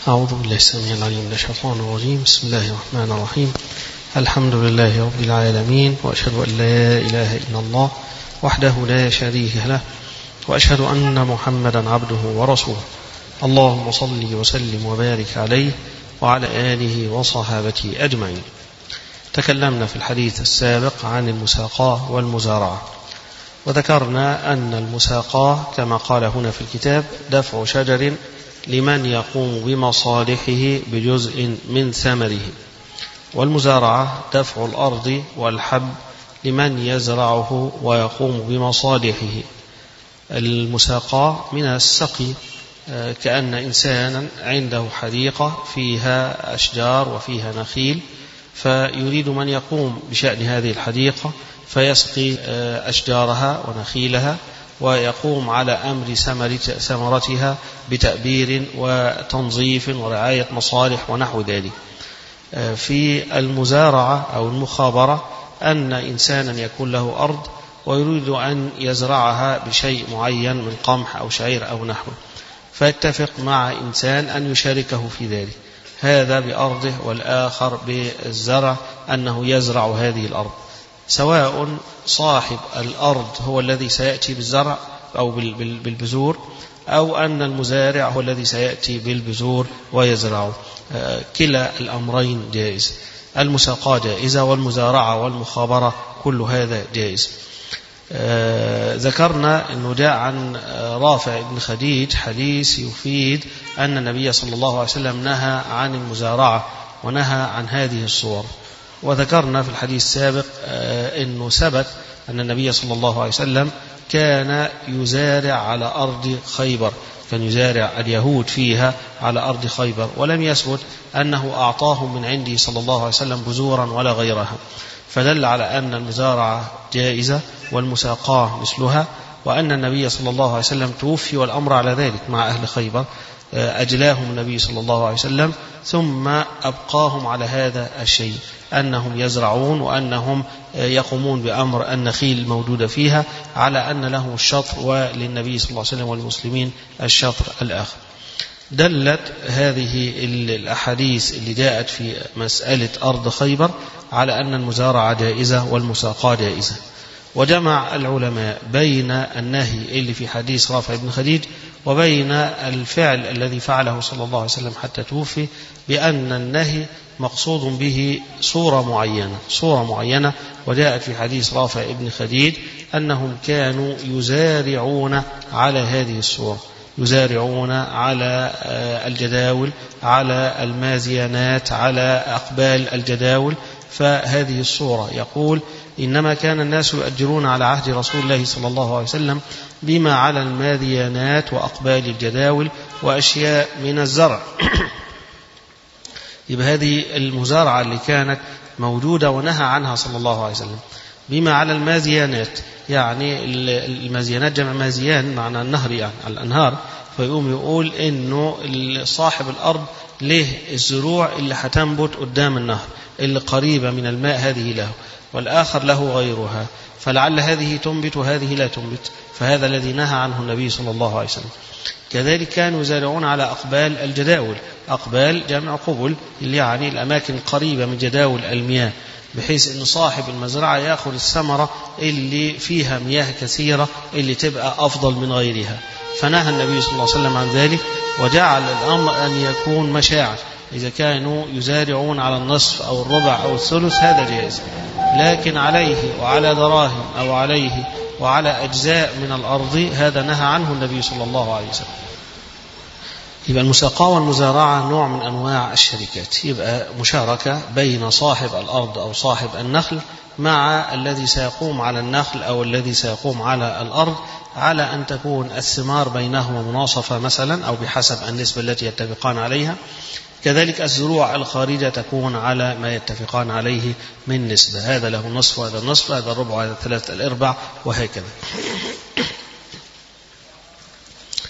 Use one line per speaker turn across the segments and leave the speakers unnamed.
أعوذ بالله السميع العليم من الشيطان الرجيم. بسم الله الرحمن الرحيم. الحمد لله رب العالمين، وأشهد أن لا إله إلا الله وحده لا شريك له، وأشهد أن محمدا عبده ورسوله. اللهم صل وسلم وبارك عليه وعلى آله وصحابته أجمعين. تكلمنا في الحديث السابق عن المساقاة والمزارعة، وذكرنا أن المساقاة كما قال هنا في الكتاب دفع شجر لمن يقوم بمصالحه بجزء من ثمره، والمزارعة دفع الأرض والحب لمن يزرعه ويقوم بمصالحه. المساقاة من السقي، كأن إنسانا عنده حديقة فيها أشجار وفيها نخيل، فيريد من يقوم بشأن هذه الحديقة فيسقي أشجارها ونخيلها، ويقوم على أمر ثمرتها بتأبير وتنظيف ورعاية مصالح ونحو ذلك. في المزارعة أو المخابرة أن إنسانا يكون له أرض ويريد أن يزرعها بشيء معين من قمح أو شعير أو نحوه، فيتفق مع إنسان أن يشاركه في ذلك، هذا بأرضه والآخر بالزرع، أنه يزرع هذه الأرض، سواء صاحب الأرض هو الذي سيأتي بالزرع أو بالبذور، أو أن المزارع هو الذي سيأتي بالبذور ويزرعه. كلا الأمرين جائز، المساقاة جائزة والمزارعة والمخابرة كل هذا جائز. ذكرنا أنه جاء عن رافع بن خديج حديث يفيد أن النبي صلى الله عليه وسلم نهى عن المزارعة ونهى عن هذه الصور. وذكرنا في الحديث السابق أنه ثبت أن النبي صلى الله عليه وسلم كان يزارع على أرض خيبر، كان يزارع اليهود فيها على أرض خيبر، ولم يثبت أنه أعطاهم من عنده صلى الله عليه وسلم بذورا ولا غيرها، فدل على أن المزارعة جائزة والمساقاة مثلها، وأن النبي صلى الله عليه وسلم توفي والأمر على ذلك مع أهل خيبر، أجلاهم النبي صلى الله عليه وسلم ثم أبقاهم على هذا الشيء، أنهم يزرعون وأنهم يقومون بأمر النخيل الموجودة فيها، على أن لهم الشطر وللنبي صلى الله عليه وسلم والمسلمين الشطر الآخر. دلت هذه الأحاديث اللي جاءت في مسألة أرض خيبر على أن المزارعة جائزة والمساقاة جائزة. وجمع العلماء بين النهي اللي في حديث رافع بن خديج وبين الفعل الذي فعله صلى الله عليه وسلم حتى توفي، بأن النهي مقصود به صورة معينة، وجاءت في حديث رافع بن خديج أنهم كانوا يزارعون على هذه الصورة، يزارعون على الجداول، على المازيانات، على أقبال الجداول. فهذه الصورة يقول إنما كان الناس يؤجرون على عهد رسول الله صلى الله عليه وسلم بما على الماديانات وأقبال الجداول وأشياء من الزرع. يبقى هذه المزارعة اللي كانت موجودة ونهى عنها صلى الله عليه وسلم. بما على المازيانات، يعني المازيانات جمع مازيان معنى النهر، يعني الأنهار، فيقوم يقول إنه صاحب الأرض له الزروع اللي هتنبت قدام النهر اللي قريبة من الماء، هذه له، والآخر له غيرها، فلعل هذه تنبت وهذه لا تنبت، فهذا الذي نهى عنه النبي صلى الله عليه وسلم. كذلك كانوا يزارعون على أقبال الجداول، أقبال جمع قبل، اللي يعني الأماكن القريبة من جداول المياه، بحيث أن صاحب المزرعة يأخذ الثمرة اللي فيها مياه كثيرة اللي تبقى أفضل من غيرها. فنهى النبي صلى الله عليه وسلم عن ذلك، وجعل الأمر أن يكون مشاعر، إذا كانوا يزارعون على النصف أو الربع أو الثلث هذا جائز، لكن عليه وعلى دراهم أو عليه وعلى أجزاء من الأرض هذا نهى عنه النبي صلى الله عليه وسلم. يبقى المساقاة والمزارعة نوع من أنواع الشركات، يبقى مشاركة بين صاحب الأرض أو صاحب النخل مع الذي سيقوم على النخل أو الذي سيقوم على الأرض، على أن تكون الثمار بينهما مناصفة مثلا أو بحسب النسبة التي يتفقان عليها. كذلك الزروع الخارجة تكون على ما يتفقان عليه من نسبة، هذا له نصف وهذا النصف، هذا الربع وهذا 3/4 وهكذا.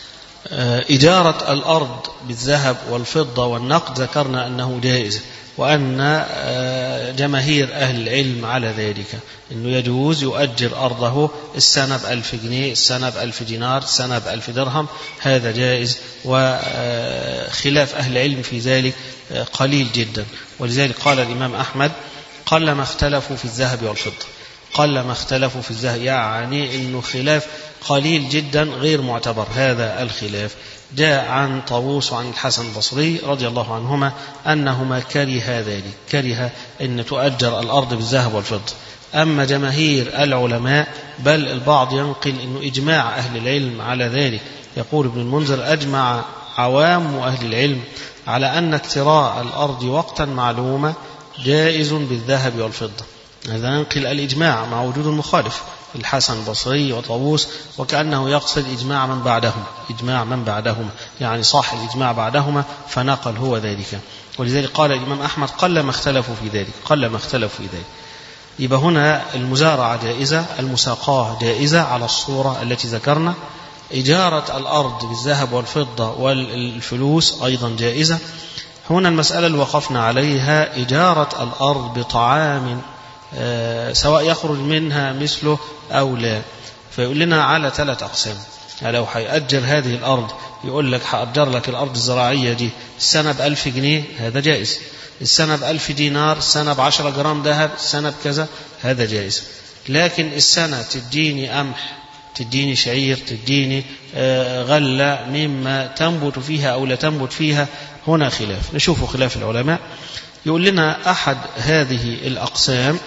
إجارة الأرض بالذهب والفضة والنقد ذكرنا أنه جائز، وأن جماهير أهل العلم على ذلك، أنه يجوز يؤجر أرضه السنة ب1000 جنيه، السنة ب1000 دينار، السنة ب1000 درهم، هذا جائز، وخلاف أهل العلم في ذلك قليل جدا. ولذلك قال الإمام أحمد قل ما اختلفوا في الذهب والفضة، قل ما اختلفوا في الذهب، يعني أنه خلاف قليل جدا غير معتبر هذا الخلاف. جاء عن طاووس وعن الحسن البصري رضي الله عنهما أنهما كره ذلك، كره أن تؤجر الأرض بالذهب والفضة. أما جماهير العلماء بل البعض ينقل أنه إجماع أهل العلم على ذلك، يقول ابن المنذر أجمع عوام أهل العلم على أن اكتراء الأرض وقتا معلومة جائز بالذهب والفضة. هذا ينقل الإجماع مع وجود المخالف، الحسن البصري وطاووس، وكأنه يقصد إجماع من بعدهم، إجماع من بعدهما، يعني صاحب الإجماع بعدهما فنقل هو ذلك. ولذلك قال الإمام أحمد قل ما اختلفوا في ذلك، قل ما اختلفوا في ذلك. يبقى هنا المزارعة جائزة، المساقاة جائزة على الصورة التي ذكرنا، إجارة الأرض بالذهب والفضة والفلوس أيضا جائزة. هنا المسألة اللي وقفنا عليها إجارة الأرض بطعام سواء يخرج منها مثله أو لا، فيقول لنا على 3 أقسام. يعني لو هيأجر هذه الأرض يقول لك هأجر لك الأرض الزراعية دي السنة ب1000 جنيه، هذا جائز. السنة ب1000 دينار، السنة ب10 جرام ذهب، السنة بكذا، هذا جائز. لكن السنة تديني قمح، تديني شعير، تديني غلة مما تنبت فيها أو لا تنبت فيها، هنا خلاف. نشوف خلاف العلماء. يقول لنا أحد هذه الأقسام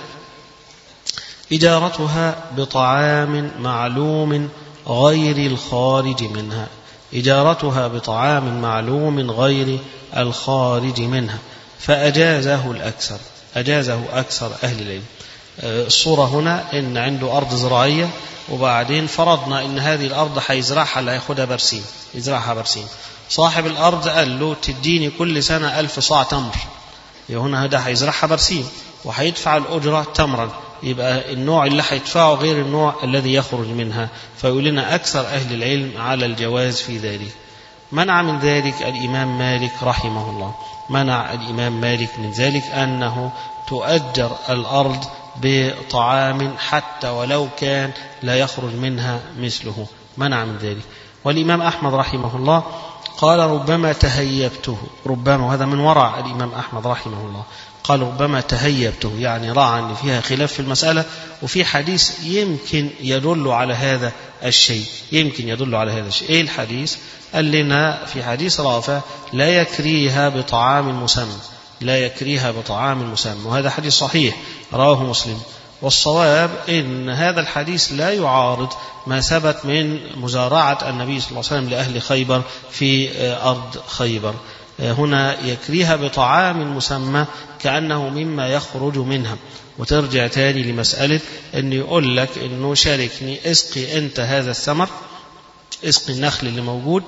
إجارتها بطعام معلوم غير الخارج منها، إجارتها بطعام معلوم غير الخارج منها، فأجازه الأكثر، أجازه أكثر أهل العلم. الصورة هنا إن عنده أرض زراعية، وبعدين فرضنا إن هذه الأرض هيزرعها، لا يأخذها برسيم، يزرعها برسيم. صاحب الأرض قال له تديني كل سنة 1000 صاع تمر، هنا هذا هيزرعها برسيم وهيدفع الأجرة تمرا، يبقى النوع اللي هيدفعه غير النوع الذي يخرج منها. فيقول لنا أكثر أهل العلم على الجواز في ذلك. منع من ذلك الإمام مالك رحمه الله، منع الإمام مالك من ذلك أنه تؤجر الأرض بطعام حتى ولو كان لا يخرج منها مثله، منع من ذلك. والإمام أحمد رحمه الله قال ربما تهيبته، ربما، وهذا من ورع الإمام أحمد رحمه الله، قال ربما تهيبته، يعني رأى أن فيها خلاف في المسألة، وفي حديث يمكن يدل على هذا الشيء، يمكن يدل على هذا الشيء. إيه الحديث؟ قال لنا في حديث رافع لا يكريها بطعام مسمى، لا يكريها بطعام مسمى، وهذا حديث صحيح رواه مسلم. والصواب إن هذا الحديث لا يعارض ما ثبت من مزارعة النبي صلى الله عليه وسلم لأهل خيبر في أرض خيبر. هنا يكريها بطعام مسمى كأنه مما يخرج منها. وترجع تاني لمسألة أن يقول لك أنه شاركني، اسقي أنت هذا الثمر، اسقي النخل اللي موجود،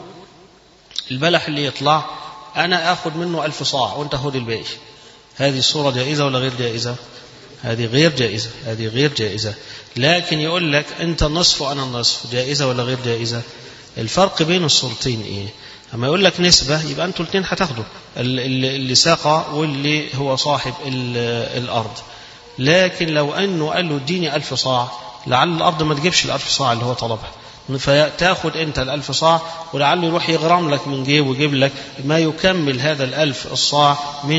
البلح اللي يطلع أنا أخذ منه 1000 صاع وأنت خذ الباقي. هذه الصورة جائزة ولا غير جائزة؟ هذه غير جائزة، هذه غير جائزة. لكن يقول لك أنت النصف وأنا النصف، جائزة ولا غير جائزة؟ الفرق بين الصورتين إيه؟ أما يقول لك نسبة يبقى أنتوا الاثنين هتاخدوا، اللي ساقى واللي هو صاحب الأرض. لكن لو أنه قال له اديني 1000 صاع، لعل الأرض ما تجيبش 1000 صاع اللي هو طلبها، فتاخد أنت 1000 صاع، ولعله يروح يغرم لك من جيب ويجيب لك ما يكمل هذا 1000 الصاع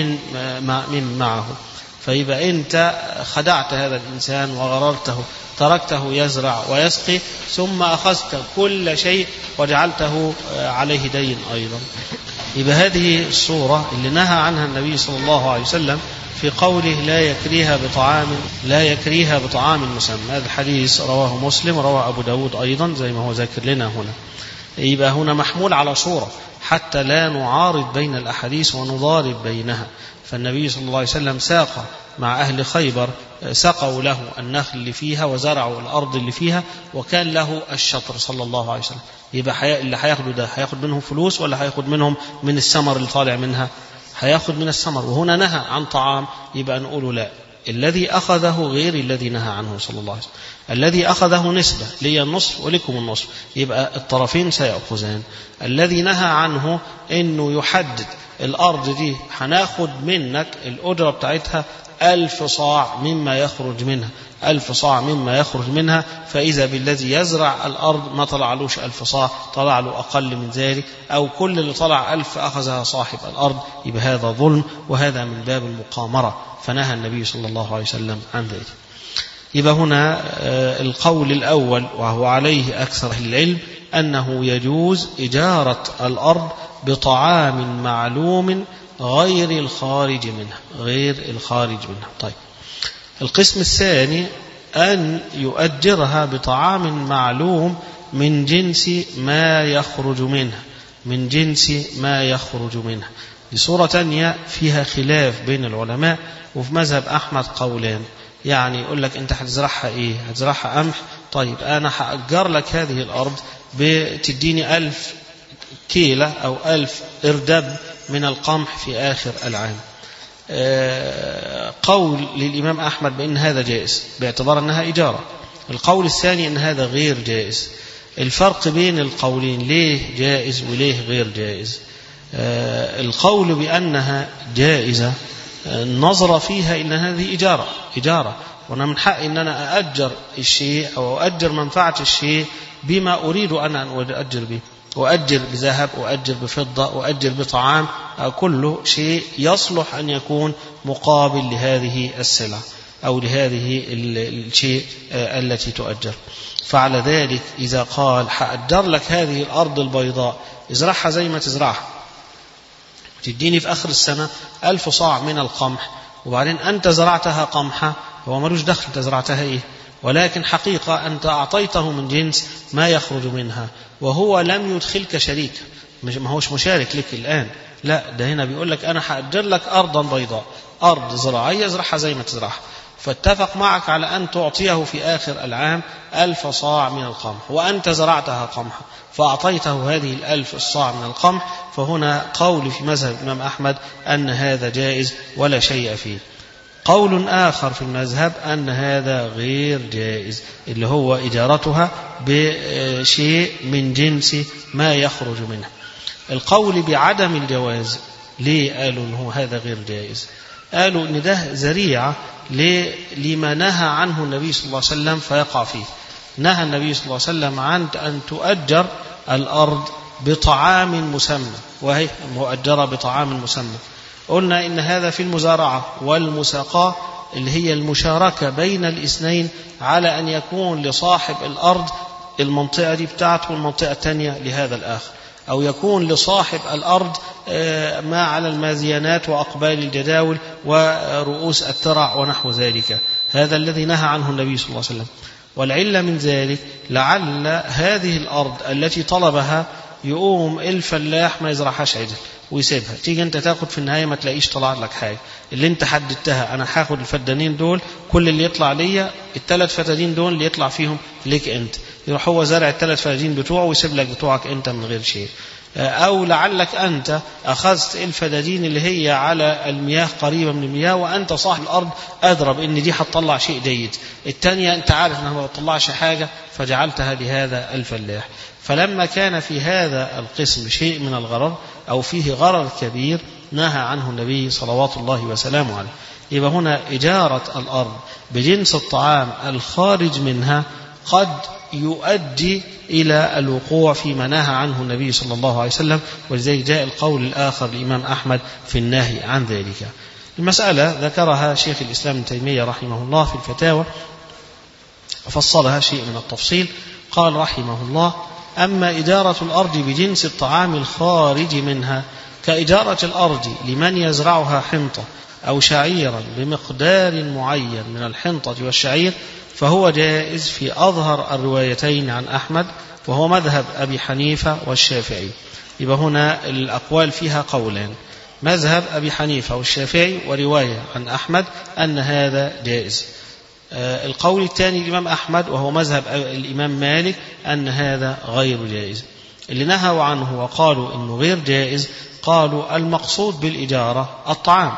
من معه. فيبقى أنت خدعت هذا الإنسان وغررته، تركته يزرع ويسقي، ثم أخذت كل شيء وجعلته عليه دين أيضا. يبقى هذه الصورة اللي نهى عنها النبي صلى الله عليه وسلم في قوله لا يكريها بطعام مسمى. هذا الحديث رواه مسلم، رواه أبو داود أيضا زي ما هو ذاكر لنا هنا. يبقى هنا محمول على صورة حتى لا نعارض بين الأحاديث ونضارب بينها. فالنبي صلى الله عليه وسلم ساق مع أهل خيبر، سقوا له النخل اللي فيها وزرعوا الأرض اللي فيها، وكان له الشطر صلى الله عليه وسلم. يبقى اللي هياخده ده هياخد منهم فلوس ولا هياخد منهم من الثمر اللي طالع منها؟ هياخد من الثمر. وهنا نهى عن طعام، يبقى نقول لا، الذي أخذه غير الذي نهى عنه صلى الله عليه وسلم. الذي أخذه نسبة لي النصف ولكم النصف، يبقى الطرفين سيأخذان. الذي نهى عنه أنه يحدد الأرض دي هناخد منك الأجرة بتاعتها 1000 صاع مما يخرج منها، 1000 صاع مما يخرج منها، فإذا بالذي يزرع الأرض ما طلعلوش 1000 صاع، طلع له أقل من ذلك، أو كل اللي طلع 1000 أخذها صاحب الأرض، يبقى هذا ظلم، وهذا من باب المقامرة، فنهى النبي صلى الله عليه وسلم عن ذلك. يبقى هنا القول الأول وهو عليه أكثر أهل العلم أنه يجوز إجارة الأرض بطعام معلوم غير الخارج منها، غير الخارج منها. طيب، القسم الثاني أن يؤجرها بطعام معلوم من جنس ما يخرج منها، من جنس ما يخرج منها. بصورة تانية فيها خلاف بين العلماء، وفي مذهب أحمد قولان. يعني يقول لك أنت هتزرعها إيه؟ هتزرعها قمح؟ طيب أنا هأجر لك هذه الأرض بتديني 1000 كيلة أو 1000 إردب من القمح في آخر العام. قول للإمام أحمد بأن هذا جائز باعتبار أنها إجارة. القول الثاني أن هذا غير جائز. الفرق بين القولين ليه جائز وليه غير جائز؟ القول بأنها جائزة النظر فيها إن هذه إجارة، وأنا من حقي أن أنا أأجر الشيء أو أؤجر منفعة الشيء بما أريد أنا أن أؤجر به، وأجر بذهب، وأجر بفضة، وأجر بطعام، كل شيء يصلح أن يكون مقابل لهذه السلع أو لهذه الشيء التي تؤجر. فعلى ذلك إذا قال حأجر لك هذه الأرض البيضاء ازرعها زي ما تزرعها، تديني في آخر السنة 1000 صاع من القمح، وبعدين أنت زرعتها قمحة، هو ملوش دخل أنت زرعتها إيه، ولكن حقيقة أنت أعطيته من جنس ما يخرج منها، وهو لم يدخلك شريك، ما هوش مشارك لك الآن، لا، ده هنا بيقول لك أنا حأجر لك أرضا بيضاء، أرض زراعية ازرعها زي ما تزرعها، فاتفق معك على أن تعطيه في آخر العام 1000 صاع من القمح، وأنت زرعتها قمحة فأعطيته هذه 1000 الصاع من القمح. فهنا قول في مذهب الإمام أحمد أن هذا جائز ولا شيء فيه. قول آخر في المذهب أن هذا غير جائز، اللي هو إجارتها بشيء من جنس ما يخرج منه. القول بعدم الجواز ليه قالوا أنه هذا غير جائز؟ قالوا أن ده ذريعة لما نهى عنه النبي صلى الله عليه وسلم فيقع فيه. نهى النبي صلى الله عليه وسلم عن أن تؤجر الأرض بطعام مسمى، وهي مؤجرة بطعام مسمى. قلنا إن هذا في المزارعة والمساقاة اللي هي المشاركة بين الاثنين، على أن يكون لصاحب الأرض المنطقة دي بتاعته والمنطقة الثانية لهذا الآخر، أو يكون لصاحب الأرض ما على المازيانات وأقبال الجداول ورؤوس الترع ونحو ذلك. هذا الذي نهى عنه النبي صلى الله عليه وسلم. والعلة من ذلك لعل هذه الأرض التي طلبها يقوم الفلاح ما يزرعهاش عدل ويسيبها، تيجي انت تاخد في النهاية ما تلاقيش طلع لك حاجة. اللي انت حددتها انا هاخد الفدانين دول، كل اللي يطلع ليا ال3 فدادين دول اللي يطلع فيهم ليك انت، يروح هو زرع ال3 فدادين بتوعه ويسيب لك بتوعك انت من غير شيء. أو لعلك أنت أخذت الفدادين اللي هي على المياه قريبة من المياه، وأنت صاحب الأرض أدرى بأن دي هتطلع شيء جيد، التانية أنت عارف أنها ما بتطلعش حاجة فجعلتها لهذا الفلاح. فلما كان في هذا القسم شيء من الغرر أو فيه غرر كبير نهى عنه النبي صلوات الله وسلامه عليه. يبقى هنا إجارة الأرض بجنس الطعام الخارج منها قد يؤدي إلى الوقوع فيما نهى عنه النبي صلى الله عليه وسلم، ولذلك جاء القول الآخر للإمام أحمد في النهي عن ذلك. المسألة ذكرها شيخ الإسلام ابن تيمية رحمه الله في الفتاوى، فصلها شيء من التفصيل. قال رحمه الله: أما إدارة الأرض بجنس الطعام الخارج منها كإدارة الأرض لمن يزرعها حنطة أو شعيرا بمقدار معين من الحنطة والشعير، فهو جائز في أظهر الروايتين عن أحمد، وهو مذهب أبي حنيفة والشافعي. يبقى هنا الأقوال فيها قولان: مذهب أبي حنيفة والشافعي، ورواية عن أحمد أن هذا جائز. القول الثاني الإمام أحمد وهو مذهب الإمام مالك أن هذا غير جائز. اللي نهوا عنه وقالوا إنه غير جائز قالوا المقصود بالإجارة الطعام،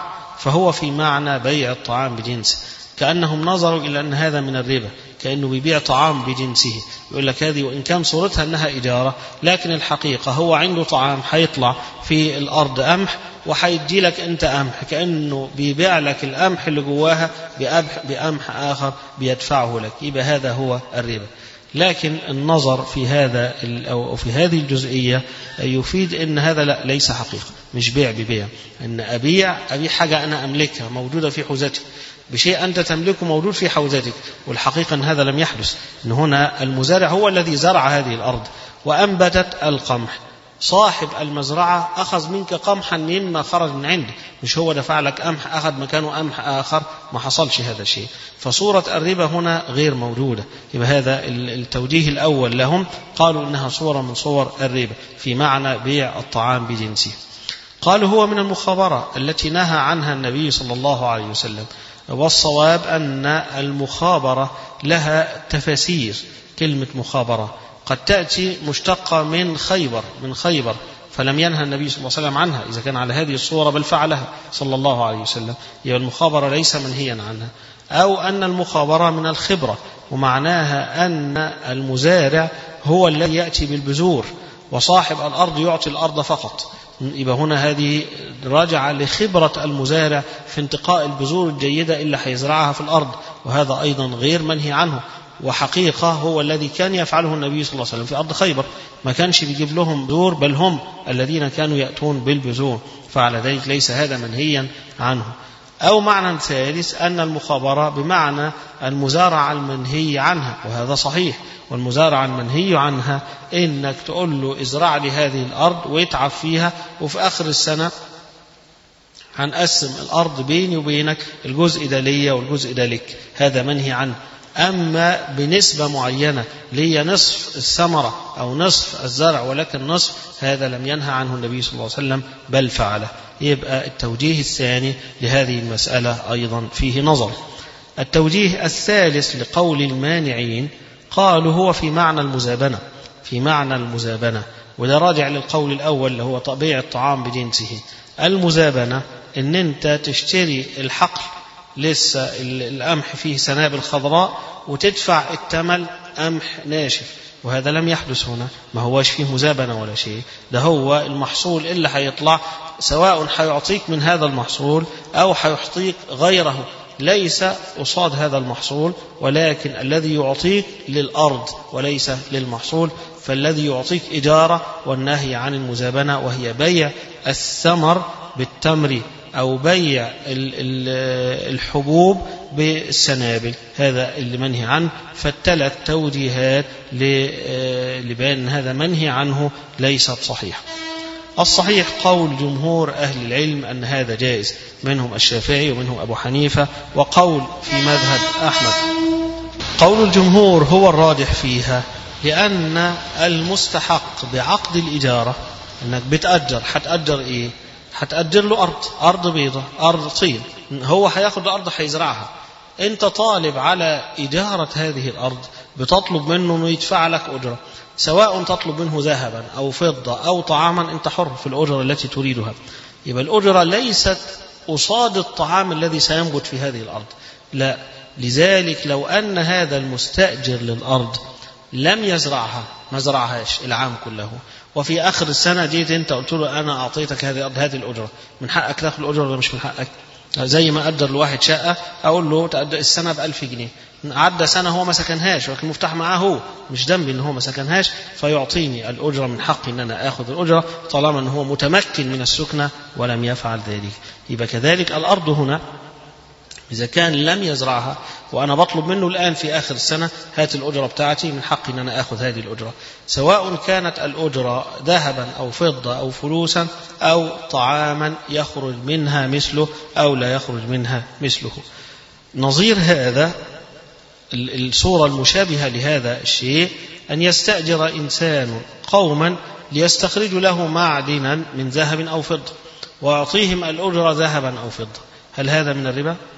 فهو في معنى بيع الطعام بجنسه، كأنهم نظروا إلى أن هذا من الربا، كأنه بيبيع طعام بجنسه. يقول لك هذه وإن كان صورتها أنها إجارة، لكن الحقيقة هو عنده طعام حيطلع في الأرض قمح وحيدي لك أنت قمح، كأنه بيبيع لك القمح اللي جواها بقمح آخر بيدفعه لك، يبقى هذا هو الربا. لكن النظر في هذا أو في هذه الجزئية يفيد أن هذا لا ليس حقيقة، مش بيع ببيع، أن أبيع حاجة أنا أملكها موجودة في حوزتي بشيء أنت تملكه موجود في حوزتك، والحقيقة أن هذا لم يحدث. إن هنا المزارع هو الذي زرع هذه الأرض وأنبتت القمح، صاحب المزرعة أخذ منك قمحا مما خرج من عنده، مش هو دفع لك قمح أخذ مكانه قمح آخر، ما حصلش هذا الشيء. فصورة الربا هنا غير موجودة. يبقى هذا التوجيه الأول لهم، قالوا إنها صورة من صور الربا في معنى بيع الطعام بجنسه. قالوا هو من المخابرة التي نهى عنها النبي صلى الله عليه وسلم، والصواب أن المخابرة لها تفاسير. كلمة مخابرة قد تأتي مشتقة من خيبر، فلم ينهى النبي صلى الله عليه وسلم عنها إذا كان على هذه الصورة، بل فعلها صلى الله عليه وسلم، يعني المخابرة ليس منهيا عنها. أو أن المخابرة من الخبرة، ومعناها أن المزارع هو الذي يأتي بالبذور وصاحب الأرض يعطي الأرض فقط. يبقى هنا هذه راجعة لخبرة المزارع في انتقاء البذور الجيدة اللي حيزرعها في الأرض، وهذا أيضا غير منهي عنه. وحقيقة هو الذي كان يفعله النبي صلى الله عليه وسلم في أرض خيبر، ما كانش بيجيب لهم بذور، بل هم الذين كانوا يأتون بالبذور، فعلى ذلك ليس هذا منهيا عنه. أو معنى ثالث أن المخابرة بمعنى المزارعة المنهي عنها، وهذا صحيح. والمزارعة المنهي عنها إنك تقول له ازرع لي هذه الأرض ويتعب فيها، وفي آخر السنة هنقسم الأرض بيني وبينك، الجزء ده ليا والجزء ده لك، هذا منهي عنه. أما بنسبة معينة لي نصف الثمرة أو نصف الزرع ولكن نصف، هذا لم ينهى عنه النبي صلى الله عليه وسلم بل فعله. يبقى التوجيه الثاني لهذه المسألة أيضا فيه نظر. التوجيه الثالث لقول المانعين، قالوا هو في معنى المزابنة، وده راجع للقول الأول اللي هو بيع الطعام بجنسه. المزابنة إن أنت تشتري الحقل لسه القمح فيه سنابل خضراء وتدفع الثمن قمح ناشف، وهذا لم يحدث هنا، ما هواش فيه مزابنة ولا شيء. ده هو المحصول اللي هيطلع، سواء هيعطيك من هذا المحصول أو هيعطيك غيره، ليس قصاد هذا المحصول، ولكن الذي يعطيك للأرض وليس للمحصول. فالذي يعطيك إجارة، والنهي عن المزابنة وهي بيع الثمر بالتمر أو بيع الحبوب بالسنابل، هذا اللي منهي عنه. فالثلاث توجيهات لبيان هذا منهي عنه ليست صحيحة. الصحيح قول جمهور أهل العلم أن هذا جائز، منهم الشافعي ومنهم أبو حنيفة، وقول في مذهب أحمد. قول الجمهور هو الراجح فيها، لأن المستحق بعقد الإجارة أنك بتأجر، هتأجر إيه؟ هتأجر له أرض بيضة، أرض طين، هو هياخد الأرض هيزرعها، أنت طالب على إجارة هذه الأرض، بتطلب منه أنه يدفع لك أجرة، سواء تطلب منه ذهبا أو فضة أو طعاما، أنت حر في الأجرة التي تريدها. يبقى الأجرة ليست قصاد الطعام الذي سينبت في هذه الأرض، لا. لذلك لو أن هذا المستأجر للأرض لم يزرعها، ما زرعهاش العام كله، وفي آخر السنة جيت أنت قلت له أنا أعطيتك هذه الأرض، هذه الأجرة، من حقك تأخذ الأجرة ولا مش من حقك؟ زي ما أجر لواحد شقة، أقول له تأجر السنة ب1000 جنيه، عدى سنة هو ما سكنهاش، ولكن المفتاح معاه هو، مش ذنبي إن هو ما سكنهاش، فيعطيني الأجرة، من حقي إن أنا آخذ الأجرة طالما إن هو متمكن من السكنة ولم يفعل ذلك. يبقى كذلك الأرض هنا إذا كان لم يزرعها وأنا بطلب منه الآن في آخر السنة هات الأجرة بتاعتي، من حقي أن أنا أخذ هذه الأجرة، سواء كانت الأجرة ذهبا أو فضة أو فلوسا أو طعاما يخرج منها مثله أو لا يخرج منها مثله. نظير هذا الصورة المشابهة لهذا الشيء أن يستأجر إنسان قوما ليستخرجوا له معدنا من ذهب أو فضة ويعطيهم الأجرة ذهبا أو فضة، هل هذا من الربا؟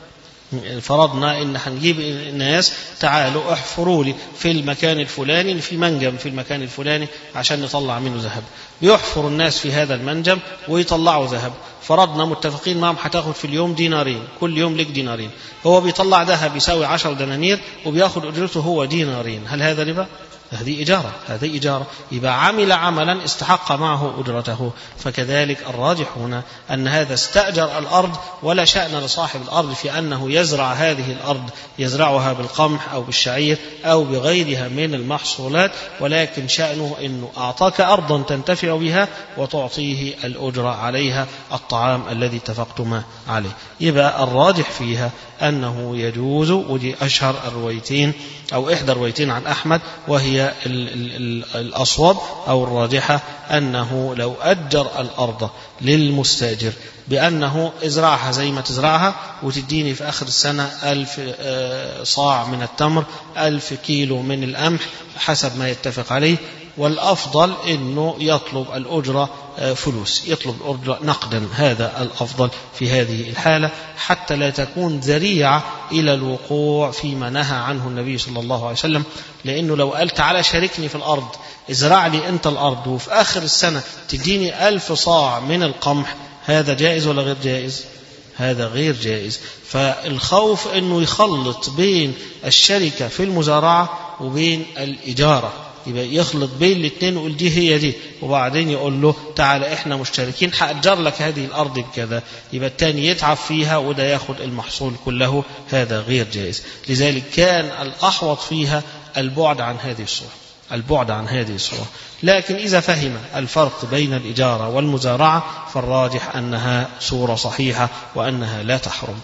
فرضنا إن هنجيب الناس تعالوا احفروا لي في المكان الفلاني في منجم في المكان الفلاني عشان نطلع منه ذهب. بيحفر الناس في هذا المنجم ويطلعوا ذهب. فرضنا متفقين معهم هتاخد في اليوم دينارين، كل يوم لك دينارين. هو بيطلع ذهب يساوي 10 دنانير وبياخد أجرته هو دينارين. هل هذا ربا؟ هذه إجارة، هذه إجارة. يبقى عمل عملا استحق معه أجرته. فكذلك الراجح هنا أن هذا استأجر الأرض ولا شأن لصاحب الأرض في أنه يزرع هذه الأرض، يزرعها بالقمح أو بالشعير أو بغيرها من المحصولات، ولكن شأنه أنه أعطاك أرضا تنتفع بها وتعطيه الأجرة عليها، الطعام الذي اتفقتما عليه. يبقى الراجح فيها أنه يجوز، ودي أشهر الروايتين أو إحدى الروايتين عن أحمد، وهي الأصوب أو الراجحة أنه لو أجر الأرض للمستأجر بأنه ازرعها زي ما تزرعها وتديني في آخر السنة 1000 صاع من التمر، 1000 كيلو من القمح حسب ما يتفق عليه، والأفضل أنه يطلب الأجرة فلوس، يطلب الأجرة نقدا. هذا الأفضل في هذه الحالة حتى لا تكون ذريعة إلى الوقوع فيما نهى عنه النبي صلى الله عليه وسلم. لأنه لو قال تعالى شاركني في الأرض، ازرع لي أنت الأرض وفي آخر السنة تديني 1000 صاع من القمح، هذا جائز ولا غير جائز؟ هذا غير جائز. فالخوف أنه يخلط بين الشركة في المزارعة وبين الإجارة، يبقى يخلط بين الاثنين ويقول دي هي دي، وبعدين يقول له تعالى احنا مشتركين هأجر لك هذه الأرض بكذا، يبقى الثاني يتعب فيها وده ياخد المحصول كله. هذا غير جائز. لذلك كان الأحوط فيها البعد عن هذه الصورة، البعد عن هذه الصورة. لكن إذا فهم الفرق بين الإجارة والمزارعة فالراجح أنها صورة صحيحة وأنها لا تحرم.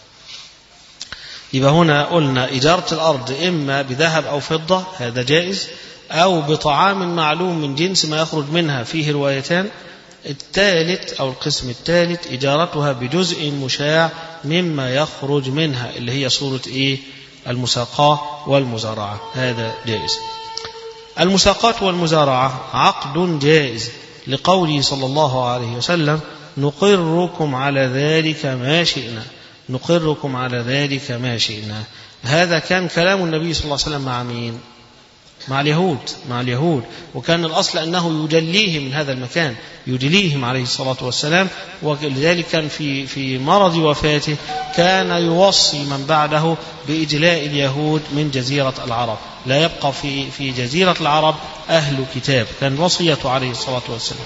يبقى هنا قلنا إجارة الأرض إما بذهب أو فضة، هذا جائز، أو بطعام معلوم من جنس ما يخرج منها، فيه روايتان. الثالث أو القسم الثالث إجارتها بجزء مشاع مما يخرج منها، اللي هي صورة المساقاة والمزارعة، هذا جائز. المساقات والمزارعة عقد جائز لقوله صلى الله عليه وسلم نقركم على ذلك ما شئنا، نقركم على ذلك ما شئنا. هذا كان كلام النبي صلى الله عليه وسلم مع مين؟ مع اليهود. وكان الأصل أنه يجليهم من هذا المكان، يجليهم عليه الصلاة والسلام. ولذلك كان في مرض وفاته كان يوصي من بعده بإجلاء اليهود من جزيرة العرب، لا يبقى في جزيرة العرب أهل كتاب، كان وصيته عليه الصلاة والسلام.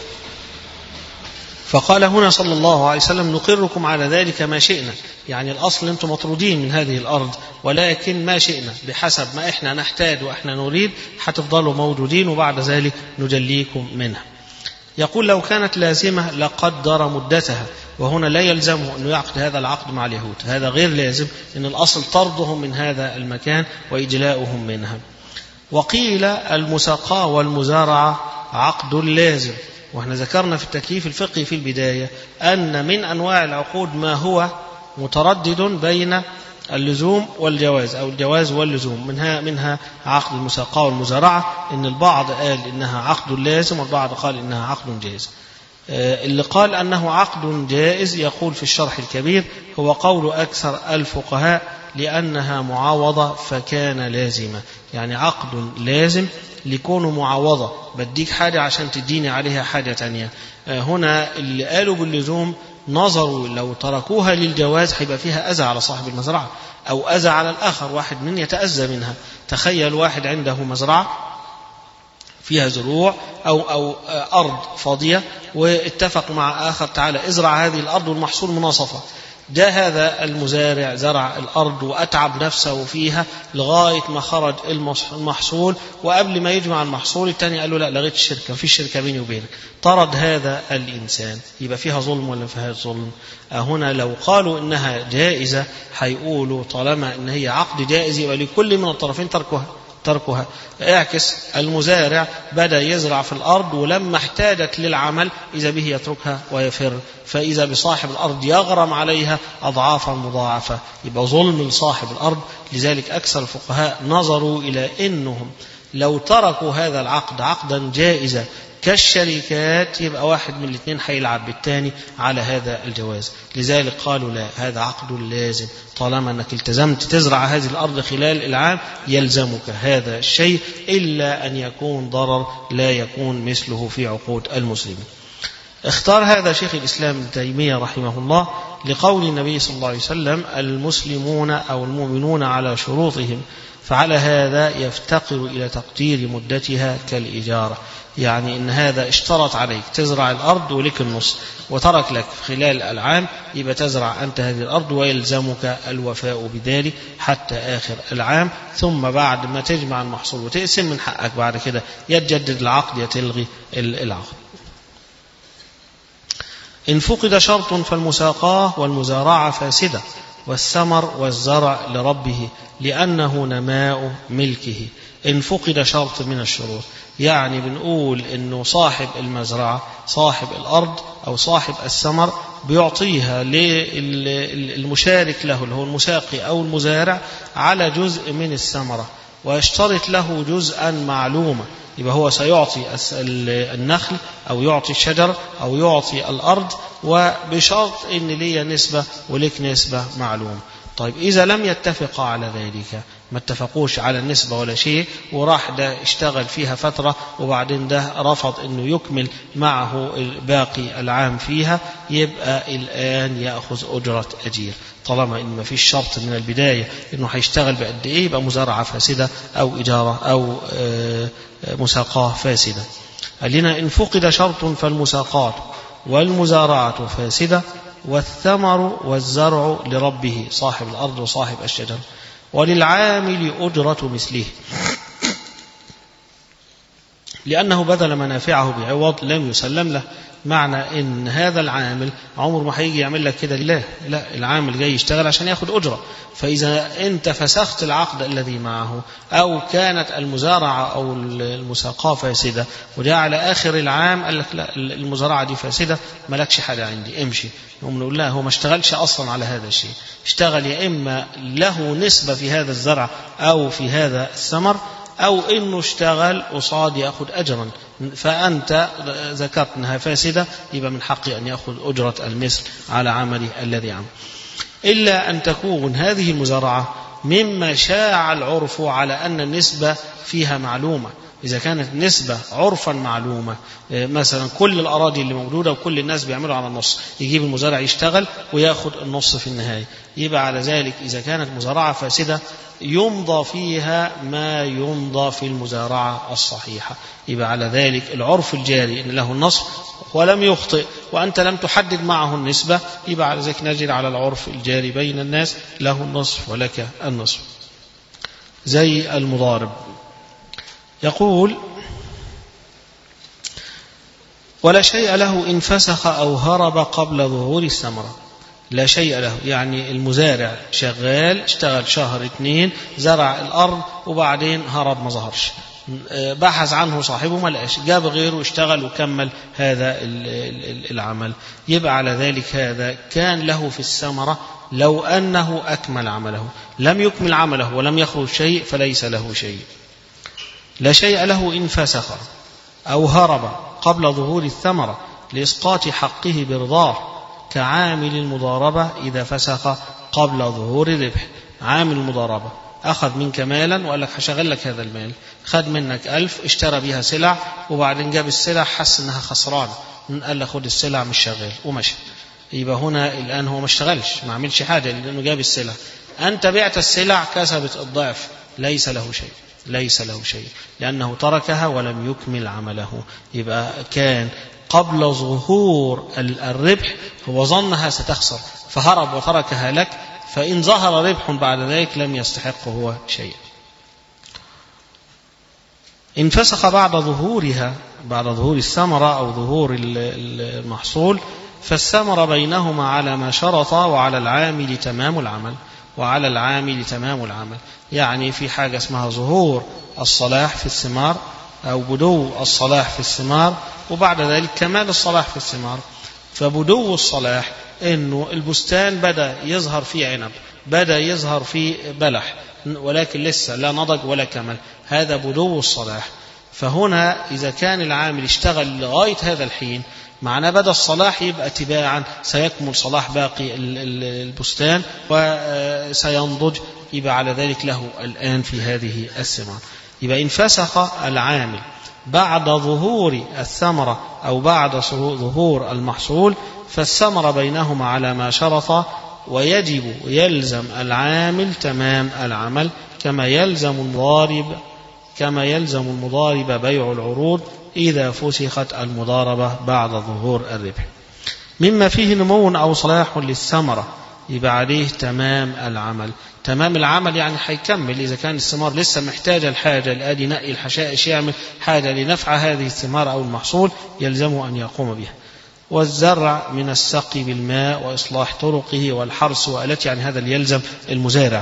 فقال هنا صلى الله عليه وسلم نقركم على ذلك ما شئنا، يعني الأصل أنتم مطرودين من هذه الأرض، ولكن ما شئنا بحسب ما إحنا نحتاج وإحنا نريد هتفضلوا موجودين، وبعد ذلك نجليكم منها. يقول لو كانت لازمة لقدر مدتها، وهنا لا يلزمه أنه يعقد هذا العقد مع اليهود، هذا غير لازم، إن الأصل طردهم من هذا المكان وإجلاؤهم منها. وقيل المساقاة والمزارعة عقد لازم، وإحنا ذكرنا في التكليف الفقهي في البداية أن من أنواع العقود ما هو متردد بين اللزوم والجواز أو الجواز واللزوم، منها عقد المساقاة والمزارعة، إن البعض قال إنها عقد لازم والبعض قال إنها عقد جائز. اللي قال أنه عقد جائز يقول في الشرح الكبير هو قول أكثر الفقهاء لأنها معاوضة فكان لازمة، يعني عقد لازم ليكون معاوضة، بديك حاجة عشان تديني عليها حاجة تانية. هنا اللي قالوا باللزوم نظروا لو تركوها للجواز هيبقى فيها أذى على صاحب المزرعة أو أذى على الآخر، واحد من يتأذى منها. تخيل واحد عنده مزرعة فيها زروع أو أرض فاضية واتفق مع آخر تعالى ازرع هذه الأرض والمحصول مناصفة. جاء هذا المزارع زرع الأرض وأتعب نفسه فيها لغاية ما خرج المحصول، وقبل ما يجمع المحصول الثاني قال له لا لغيت الشركة، في شركة بيني وبينك، طرد هذا الإنسان. يبقى فيها ظلم ولا فيها ظلم؟ هنا لو قالوا إنها جائزة هيقولوا طالما إن هي عقد جائز يبقى لكل من الطرفين تركها. اعكس، المزارع بدأ يزرع في الأرض ولما احتاجت للعمل إذا به يتركها ويفر، فإذا بصاحب الأرض يغرم عليها أضعافا مضاعفة، يبقى ظلم لصاحب الأرض. لذلك أكثر الفقهاء نظروا إلى أنهم لو تركوا هذا العقد عقدا جائزا كالشركات يبقى واحد من الاثنين هيلعب بالتاني على هذا الجواز. لذلك قالوا لا، هذا عقد لازم، طالما أنك التزمت تزرع هذه الأرض خلال العام يلزمك هذا الشيء، إلا أن يكون ضرر لا يكون مثله في عقود المسلمين. اختار هذا شيخ الإسلام ابن تيمية رحمه الله لقول النبي صلى الله عليه وسلم: المسلمون أو المؤمنون على شروطهم، فعلى هذا يفتقر إلى تقدير مدتها كالإجارة. يعني إن هذا اشترط عليك تزرع الأرض ولك النص، وترك لك خلال العام، يبقى تزرع أنت هذه الأرض ويلزمك الوفاء بذلك حتى آخر العام، ثم بعد ما تجمع المحصول وتقسم من حقك بعد كده يتجدد العقد يتلغي العقد. إن فقد شرط فالمساقاة والمزارعة فاسدة، والثمر والزرع لربه لأنه نماء ملكه. إن فقد شرط من الشروط، يعني بنقول إنه صاحب المزرعة صاحب الأرض أو صاحب الثمر بيعطيها للمشارك له اللي هو المساقي أو المزارع على جزء من الثمرة، ويشترط له جزءا معلوما، يبقى هو سيعطي النخل أو يعطي الشجر أو يعطي الأرض، وبشرط إن لي نسبة ولك نسبة معلومة. طيب إذا لم يتفق على ذلك، ما اتفقوش على النسبة ولا شيء، وراح ده اشتغل فيها فترة وبعدين ده رفض انه يكمل معه باقي العام فيها، يبقى الآن يأخذ أجرة أجير، طالما إن ما فيش شرط من البداية إنه هيشتغل بقد إيه، يبقى مزارعة فاسدة أو إجارة أو مساقاة فاسدة. قال لنا: إن فقد شرط فالمساقات والمزارعة فاسدة، والثمر والزرع لربه صاحب الأرض وصاحب الشجر، وللعامل أجرة مثله، لأنه بذل منافعه بعوض لم يسلم له. معنى إن هذا العامل عمر ما هيجي يعمل لك كده لله، لا، العامل جاي يشتغل عشان ياخد أجرة. فإذا أنت فسخت العقد الذي معه، أو كانت المزارعة أو المساقاة فاسدة، وجاء على آخر العام قال لك لا، المزارعة دي فاسدة مالكش حاجة عندي، امشي، نقول لا، هو ما اشتغلش أصلا على هذا الشيء، اشتغل يا إما له نسبة في هذا الزرع أو في هذا الثمر، أو إنه اشتغل قصاد يأخذ أجرا، فأنت ذكرت أنها فاسدة، يبقى من حقه أن يأخذ أجرة المثل على عمله الذي عمل. إلا أن تكون هذه المزارعة مما شاع العرف على أن النسبة فيها معلومة. إذا كانت النسبة عرفا معلومة، مثلا كل الأراضي اللي موجودة وكل الناس بيعملوا على النص، يجيب المزارع يشتغل ويأخذ النص في النهاية، يبقى على ذلك إذا كانت مزارعة فاسدة يمضى فيها ما يمضى في المزارعة الصحيحة، يبقى على ذلك العرف الجاري إن له النصف ولم يخطئ وأنت لم تحدد معه النسبة، يبقى على ذلك نجري على العرف الجاري بين الناس، له النصف ولك النصف. زي المضارب يقول: ولا شيء له إن فسخ أو هرب قبل ظهور الثمرة. لا شيء له يعني المزارع شغال، اشتغل شهر 2 زرع الأرض وبعدين هرب ما ظهرش، بحث عنه صاحبه ما لقاش، جاب غيره اشتغل وكمل هذا العمل، يبقى على ذلك هذا كان له في الثمرة لو أنه أكمل عمله، لم يكمل عمله ولم يخرج شيء فليس له شيء. لا شيء له إن فسخ أو هرب قبل ظهور الثمرة لإسقاط حقه برضاه، كعامل المضاربة إذا فسخ قبل ظهور الربح. عامل المضاربة أخذ منك مالا وقال لك هشغل لك هذا المال، خد منك 1000 اشترى بها سلع، وبعدين جاب السلع حس انها خسرانة، قال لك خد السلع مش شغال ومشي، يبقى هنا الآن هو ما اشتغلش، ما عملش حاجة لأنه جاب السلع. أنت بعت السلع كسبت الضعف، ليس له شيء، ليس له شيء، لأنه تركها ولم يكمل عمله. يبقى كان قبل ظهور الربح هو ظنها ستخسر فهرب وتركها لك، فإن ظهر ربح بعد ذلك لم يستحق هو شيء. إن فسخ بعد ظهورها، بعد ظهور الثمرة أو ظهور المحصول، فالثمرة بينهما على ما شرط، وعلى العامل تمام العمل، وعلى العامل تمام العمل. يعني في حاجة اسمها ظهور الصلاح في الثمار أو بدو الصلاح في الثمار، وبعد ذلك كمال الصلاح في الثمار. فبدو الصلاح إنه البستان بدأ يظهر فيه عنب، بدأ يظهر فيه بلح، ولكن لسه لا نضج ولا كمل، هذا بدو الصلاح. فهنا إذا كان العامل اشتغل لغاية هذا الحين معناه بدأ الصلاح، يبقى تباعا سيكمل صلاح باقي البستان وسينضج، يبقى على ذلك له الآن في هذه الثمار. يبقى إن فسخ العامل بعد ظهور الثمرة أو بعد ظهور المحصول فالثمرة بينهما على ما شرط، ويجب يلزم العامل تمام العمل كما يلزم المضارب بيع العروض إذا فسخت المضاربة بعد ظهور الربح. مما فيه نمو أو صلاح للثمرة يبقى عليه تمام العمل. تمام العمل يعني هيكمل، إذا كان الثمار لسه محتاجة الحاجة لأدي نقي الحشائش، يعمل حاجة لنفع هذه الثمار أو المحصول يلزمه أن يقوم بها. والزرع من السقي بالماء وإصلاح طرقه والحرث وآلته، يعني هذا اللي يلزم المزارع.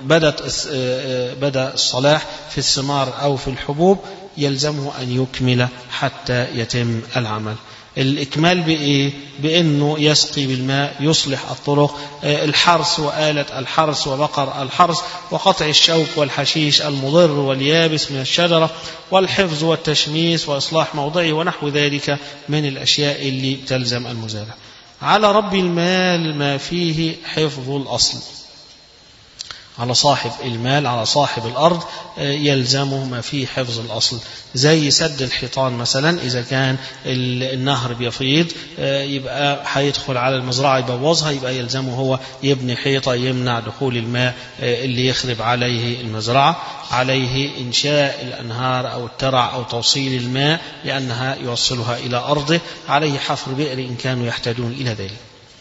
بدأ الصلاح في الثمار أو في الحبوب يلزمه أن يكمل حتى يتم العمل. الإكمال بإيه؟ بأنه يسقي بالماء، يصلح الطرق، الحرث وآلة الحرث وبقر الحرث، وقطع الشوك والحشيش المضر واليابس من الشجرة، والحفظ والتشميس وإصلاح موضعه ونحو ذلك من الأشياء اللي تلزم المزارع. على رب المال ما فيه حفظ الأصل، على صاحب المال على صاحب الأرض يلزمه ما فيه حفظ الأصل، زي سد الحيطان مثلا. إذا كان النهر بيفيض يبقى هيدخل على المزرعة يبوظها، يبقى يلزمه هو يبني حيطة يمنع دخول الماء اللي يخرب عليه المزرعة. عليه إنشاء الأنهار أو الترع أو توصيل الماء لأنها يوصلها إلى أرضه. عليه حفر بئر إن كانوا يحتاجون إلى ذلك.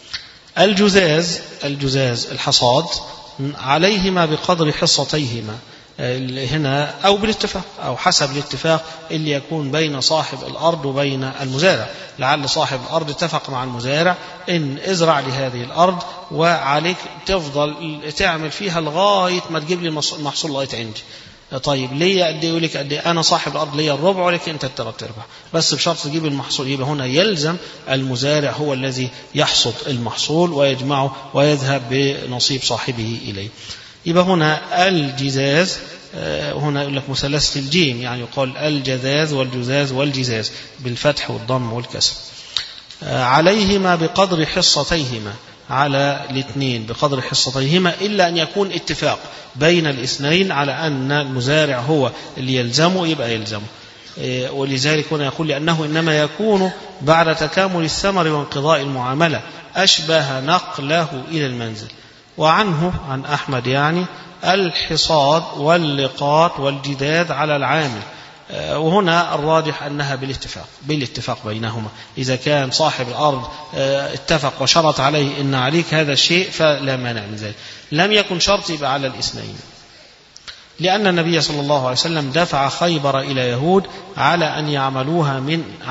الجزاز الحصاد عليهما بقدر حصتيهما هنا أو بالاتفاق أو حسب الاتفاق اللي يكون بين صاحب الأرض وبين المزارع. لعل صاحب الأرض اتفق مع المزارع إن ازرع لهذه الأرض وعليك تفضل تعمل فيها لغاية ما تجيب لي المحصول لغاية عندي. طيب ليه قد ايه؟ يقول لك قد ايه؟ انا صاحب الارض ليا الربع ولك انت الثلاث ارباع، بس بشرط تجيب المحصول. يبقى هنا يلزم المزارع هو الذي يحصد المحصول ويجمعه ويذهب بنصيب صاحبه اليه. يبقى هنا الجزاز، هنا يقول لك مثلثة الجيم، يعني يقال الجزاز والجزاز والجزاز بالفتح والضم والكسر. عليهما بقدر حصتيهما، على الاثنين بقدر حصتيهما، إلا أن يكون اتفاق بين الاثنين على أن المزارع هو اللي يلزمه يبقى يلزمه. ولذلك هنا يقول لأنه إنما يكون بعد تكامل الثمر وانقضاء المعاملة أشبه نقله إلى المنزل. وعنه عن أحمد يعني الحصاد واللقاط والجداد على العامل. وهنا الراجح أنها بالاتفاق بينهما. إذا كان صاحب الأرض اتفق وشرط عليه إن عليك هذا الشيء فلا مانع من ذلك. لم يكن شرط يبقى على الاثنين، لأن النبي صلى الله عليه وسلم دفع خيبر إلى يهود على أن يعملوها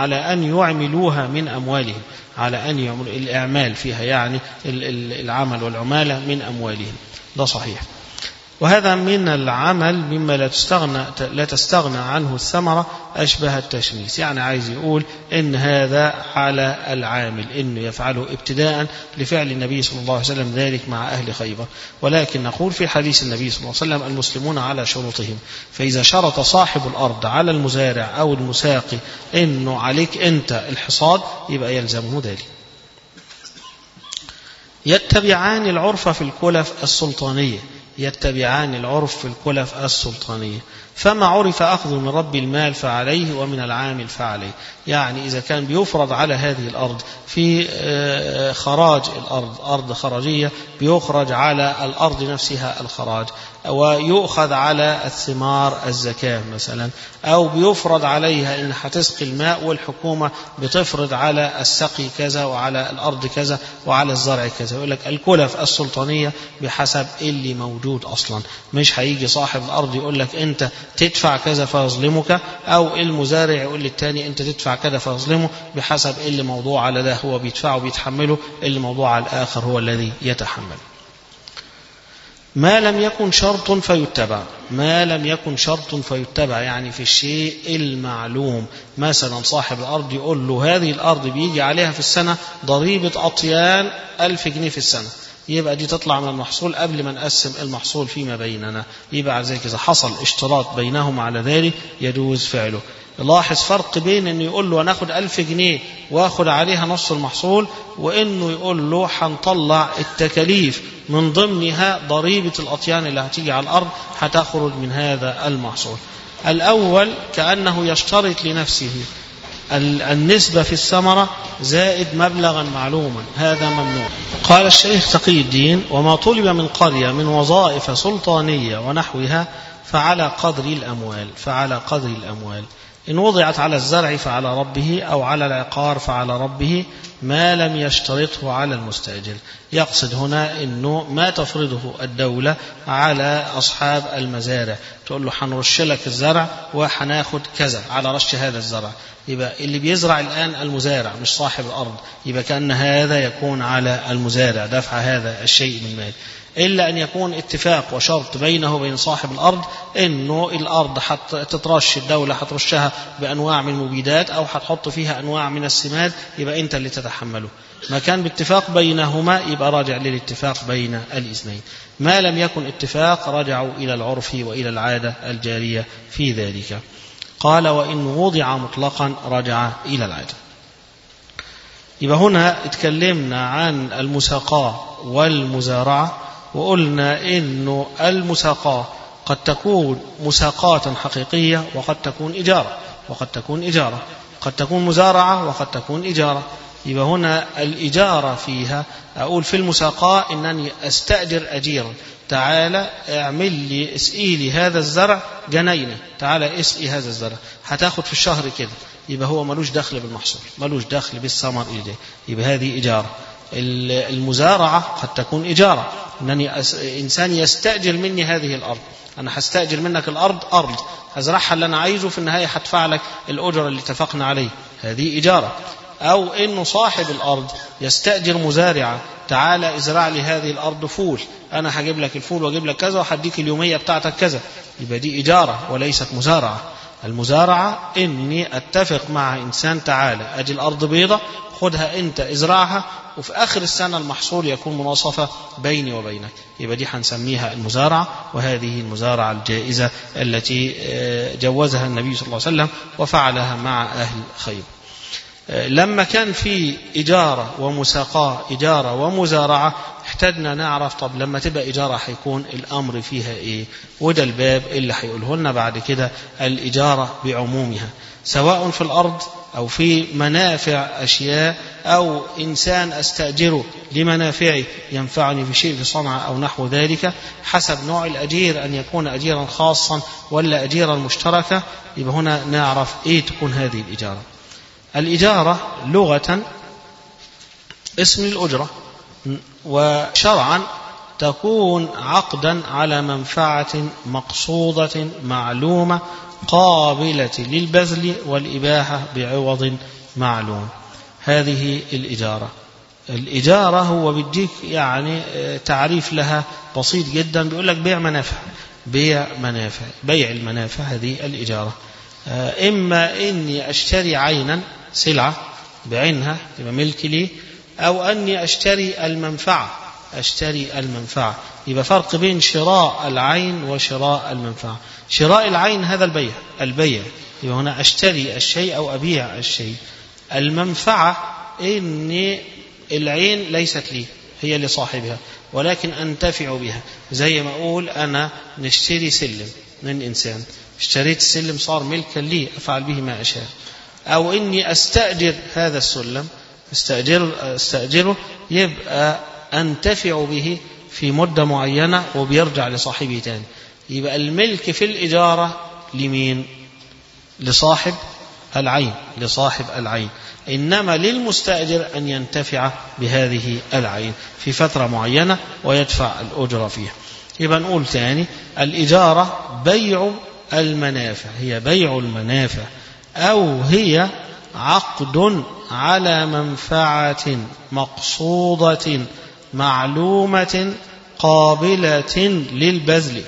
من أموالهم، على أن يعملوا الإعمال فيها، يعني العمل والعمالة من أموالهم. ده صحيح. وهذا من العمل مما لا تستغنى عنه الثمرة أشبه التشميس. يعني عايز يقول إن هذا على العامل إنه يفعله ابتداء لفعل النبي صلى الله عليه وسلم ذلك مع أهل خيبر. ولكن نقول في حديث النبي صلى الله عليه وسلم المسلمون على شروطهم، فإذا شرط صاحب الأرض على المزارع أو المساقي إنه عليك أنت الحصاد يبقى يلزمه ذلك. يتبعان العرف في الكلف السلطانية، فما عرف أخذ من رب المال فعليه ومن العامل فعليه. يعني إذا كان بيفرض على هذه الأرض في خراج الأرض، أرض خراجية، بيخرج على الأرض نفسها الخراج، ويؤخذ على الثمار الزكاة مثلا، أو بيفرض عليها إن هتسقي الماء والحكومة بتفرض على السقي كذا وعلى الأرض كذا وعلى الزرع كذا. يقول لك الكلف السلطانية بحسب اللي موجود أصلا. مش هيجي صاحب الأرض يقول لك أنت تدفع كذا فيظلمك، أو المزارع يقول للتاني أنت تدفع كذا فيظلمه، بحسب اللي موضوع على ده هو بيدفعه وبيتحمله، اللي موضوع على الآخر هو الذي يتحمل. ما لم يكن شرط فيتبع، يعني في الشيء المعلوم. مثلا صاحب الأرض يقول له هذه الأرض بيجي عليها في السنة ضريبة أطيان 1000 جنيه في السنة، يبقى دي تطلع من المحصول قبل ما نقسم المحصول فيما بيننا. يبقى زي كذا حصل اشتراط بينهما على ذلك يجوز فعله. لاحظ فرق بين انه يقول له هناخد 1000 جنيه واخد عليها نص المحصول، وانه يقول له هنطلع التكاليف من ضمنها ضريبة الأطيان اللي هتيجي على الأرض هتخرج من هذا المحصول. الأول كأنه يشترط لنفسه النسبة في الثمرة زائد مبلغا معلوما، هذا ممنوع. قال الشيخ تقي الدين: وما طلب من قرية من وظائف سلطانية ونحوها فعلى قدر الأموال، إن وضعت على الزرع فعلى ربه، أو على العقار فعلى ربه، ما لم يشترطه على المستأجر. يقصد هنا أنه ما تفرضه الدولة على أصحاب المزارع، تقول له حنرش لك الزرع وحناخد كذا على رش هذا الزرع، يبقى اللي بيزرع الآن المزارع مش صاحب الأرض، يبقى كأن هذا يكون على المزارع دفع هذا الشيء من مال، إلا أن يكون اتفاق وشرط بينه وبين صاحب الأرض إنه الأرض تترش، الدولة هترشها بأنواع من المبيدات أو هتحط فيها أنواع من السماد، يبقى أنت اللي تتحمله. ما كان باتفاق بينهما يبقى راجع للاتفاق بين الاثنين. ما لم يكن اتفاق رجعوا إلى العرف وإلى العادة الجارية في ذلك. قال: وإن وضع مطلقا رجع إلى العادة. يبقى هنا اتكلمنا عن المساقاة والمزارعة، وقلنا إنه المساقاة قد تكون مساقاة حقيقية وقد تكون إجارة، قد تكون مزارعة وقد تكون إجارة. يبقى هنا الإجارة فيها، أقول في المساقاة إنني أستأجر أجيرا، تعالى اعمل لي اسقي لي هذا الزرع جنينة، تعالى اسقي هذا الزرع، هتاخد في الشهر كده، يبقى هو ملوش دخل بالمحصول، ملوش دخل بالثمر إليه، يبقى هذه إجارة. المزارعة قد تكون إجارة، أنني إنسان يستأجر مني هذه الأرض، أنا هستأجر منك الأرض، أرض هزرعها اللي أنا عايزه، في النهاية هدفع لك الأجرة اللي اتفقنا عليه، هذه إجارة. أو إنه صاحب الأرض يستأجر مزارعة، تعالى ازرع لي هذه الأرض فول، أنا هجيب لك الفول وأجيب لك كذا وهديك اليومية بتاعتك كذا، يبقى دي إجارة وليست مزارعة. المزارعة إني أتفق مع إنسان، تعالى أجي الأرض بيضة خدها أنت ازرعها، وفي آخر السنة المحصول يكون مناصفة بيني وبينك، يبقى دي هنسميها المزارعة. وهذه المزارعة الجائزة التي جوزها النبي صلى الله عليه وسلم وفعلها مع أهل خيبر. لما كان في إجارة ومساقاة، إجارة ومزارعة، احتاجنا نعرف طب لما تبقى إجارة هيكون الأمر فيها إيه، وده الباب اللي هيقوله لنا بعد كده. الإجارة بعمومها، سواء في الأرض أو في منافع أشياء، أو إنسان أستأجره لمنافعه ينفعني في شيء في صنعة أو نحو ذلك، حسب نوع الأجير أن يكون أجيرا خاصا ولا أجيرا مشتركة. يبقى هنا نعرف إيه تكون هذه الإجارة. الإجارة لغة اسم الأجرة، وشرعا تكون عقدا على منفعة مقصودة معلومة قابلة للبذل والإباحة بعوض معلوم. هذه الإجارة. الإجارة هو بديك يعني تعريف لها بسيط جدا، بيقول لك بيع منافع، بيع المنافع، هذه الإجارة. إما إني أشتري عينا، سلعة بعينها يبقى ملك لي، أو أني أشتري المنفعة، يبقى فرق بين شراء العين وشراء المنفعة. شراء العين هذا البيع، يبقى هنا أشتري الشيء أو أبيع الشيء. المنفعة إن العين ليست لي، هي لصاحبها، ولكن أنتفع بها. زي ما أقول أنا نشتري سلم من إنسان، اشتريت السلم صار ملكا لي، أفعل به ما أشاء. أو إني أستأجر هذا السلم، استأجره يبقى أنتفع به في مدة معينة وبيرجع لصاحبه تاني. يبقى الملك في الإجارة لمين؟ لصاحب العين. إنما للمستأجر أن ينتفع بهذه العين في فترة معينة ويدفع الأجرة فيها. يبقى نقول تاني، الإجارة بيع المنافع، هي بيع المنافع، أو هي عقد على منفعة مقصودة معلومة قابلة للبذل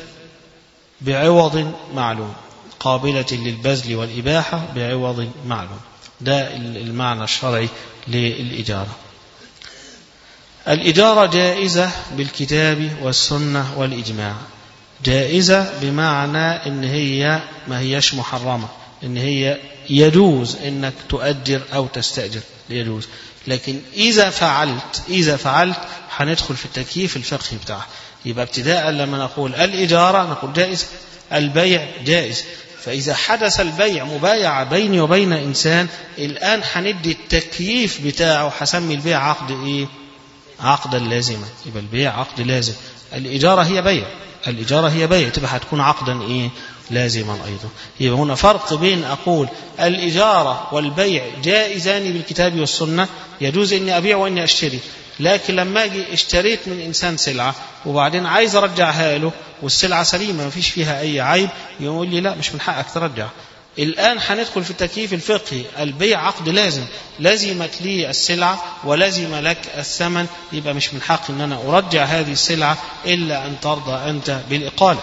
بعوض معلوم، قابلة للبذل والإباحة بعوض معلوم. ده المعنى الشرعي للإجارة. الإجارة جائزة بالكتاب والسنة والإجماع. جائزة بمعنى إن هي ما هيش محرمة، إن هي يجوز إنك تؤجر أو تستأجر، يجوز. لكن إذا فعلت هندخل في التكييف الفقهي بتاعه. يبقى ابتداء لما نقول الإجارة نقول جائز، البيع جائز. فإذا حدث البيع مبايعة بيني وبين إنسان، الآن هندي التكييف بتاعه، هسمي البيع عقد إيه؟ عقدا لازما. يبقى البيع عقد لازم. الإجارة هي بيع، تبقى هتكون عقدا إيه؟ لازما أيضا. يبقى هنا فرق بين أقول الإجارة والبيع جائزان بالكتاب والسنة، يجوز إني أبيع وإني أشتري. لكن لما أجي اشتريت من إنسان سلعة وبعدين عايز أرجعها له والسلعة سليمة ما فيش فيها أي عيب، يقول لي لا، مش من حقك ترجع. الآن هندخل في التكييف الفقهي. البيع عقد لازم، لزمت لي السلعة ولزم لك الثمن، يبقى مش من حق أن أنا أرجع هذه السلعة إلا أن ترضى أنت بالإقالة.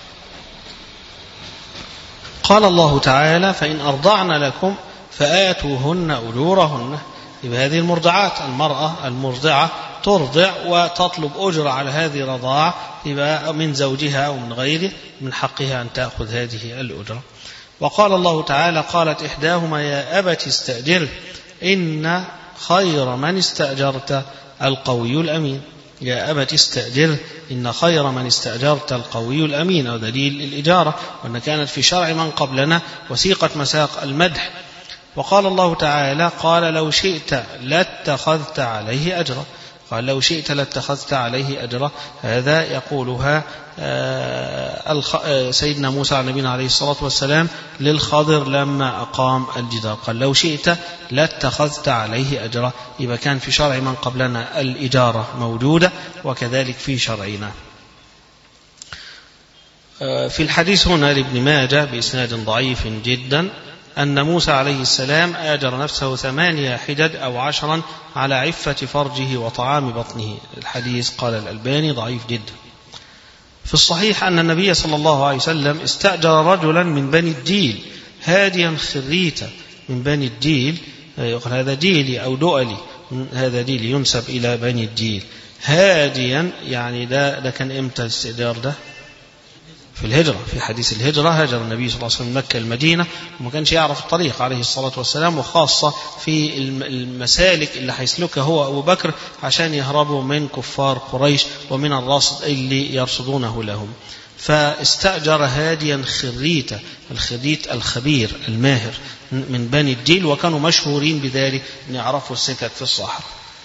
قال الله تعالى: فإن أرضعن لكم فآتوهن أجورهن. يبقى هذه المرضعات، المرأة المرضعة ترضع وتطلب أجر على هذه الرضاعة، يبقى من زوجها أو من غيره من حقها أن تأخذ هذه الأجرة. وقال الله تعالى: قالت إحداهما يا أبت استأجره إن خير من استأجرت القوي الأمين. يا أبت استأجره إن خير من استأجرت القوي الأمين، أو دليل الإجارة، وأن كانت في شرع من قبلنا وثيقة مساق المدح. وقال الله تعالى: قال لو شئت لاتخذت عليه أجرا. قال لو شئت لاتخذت عليه أجرا، هذا يقولها سيدنا موسى على نبينا عليه الصلاة والسلام للخضر لما أقام الجدار، قال لو شئت لاتخذت عليه أجرا. يبقى كان في شرع من قبلنا الإجارة موجودة، وكذلك في شرعنا. في الحديث هنا لابن ماجه بإسناد ضعيف جدا أن موسى عليه السلام آجر نفسه 8 حجج أو 10 على عفة فرجه وطعام بطنه. الحديث قال الألباني ضعيف جدا. في الصحيح أن النبي صلى الله عليه وسلم استأجر رجلا من بني الديل هاديا خريتا من بني الديل، يقول هذا ديلي أو دؤلي، هذا ديلي ينسب إلى بني الديل. هاديا يعني ده كان إمتى الاستئجار ده؟ في الهجرة، في حديث الهجرة هاجر النبي صلى الله عليه وسلم من مكة المدينة وما كانش يعرف الطريق عليه الصلاة والسلام، وخاصة في المسالك اللي هيسلكها هو أبو بكر عشان يهربوا من كفار قريش ومن الرصد اللي يرصدونه لهم. فاستأجر هاديا خريتا، الخريت الخبير الماهر من بني الديل، وكانوا مشهورين بذلك أن يعرفوا السكك في الصحراء.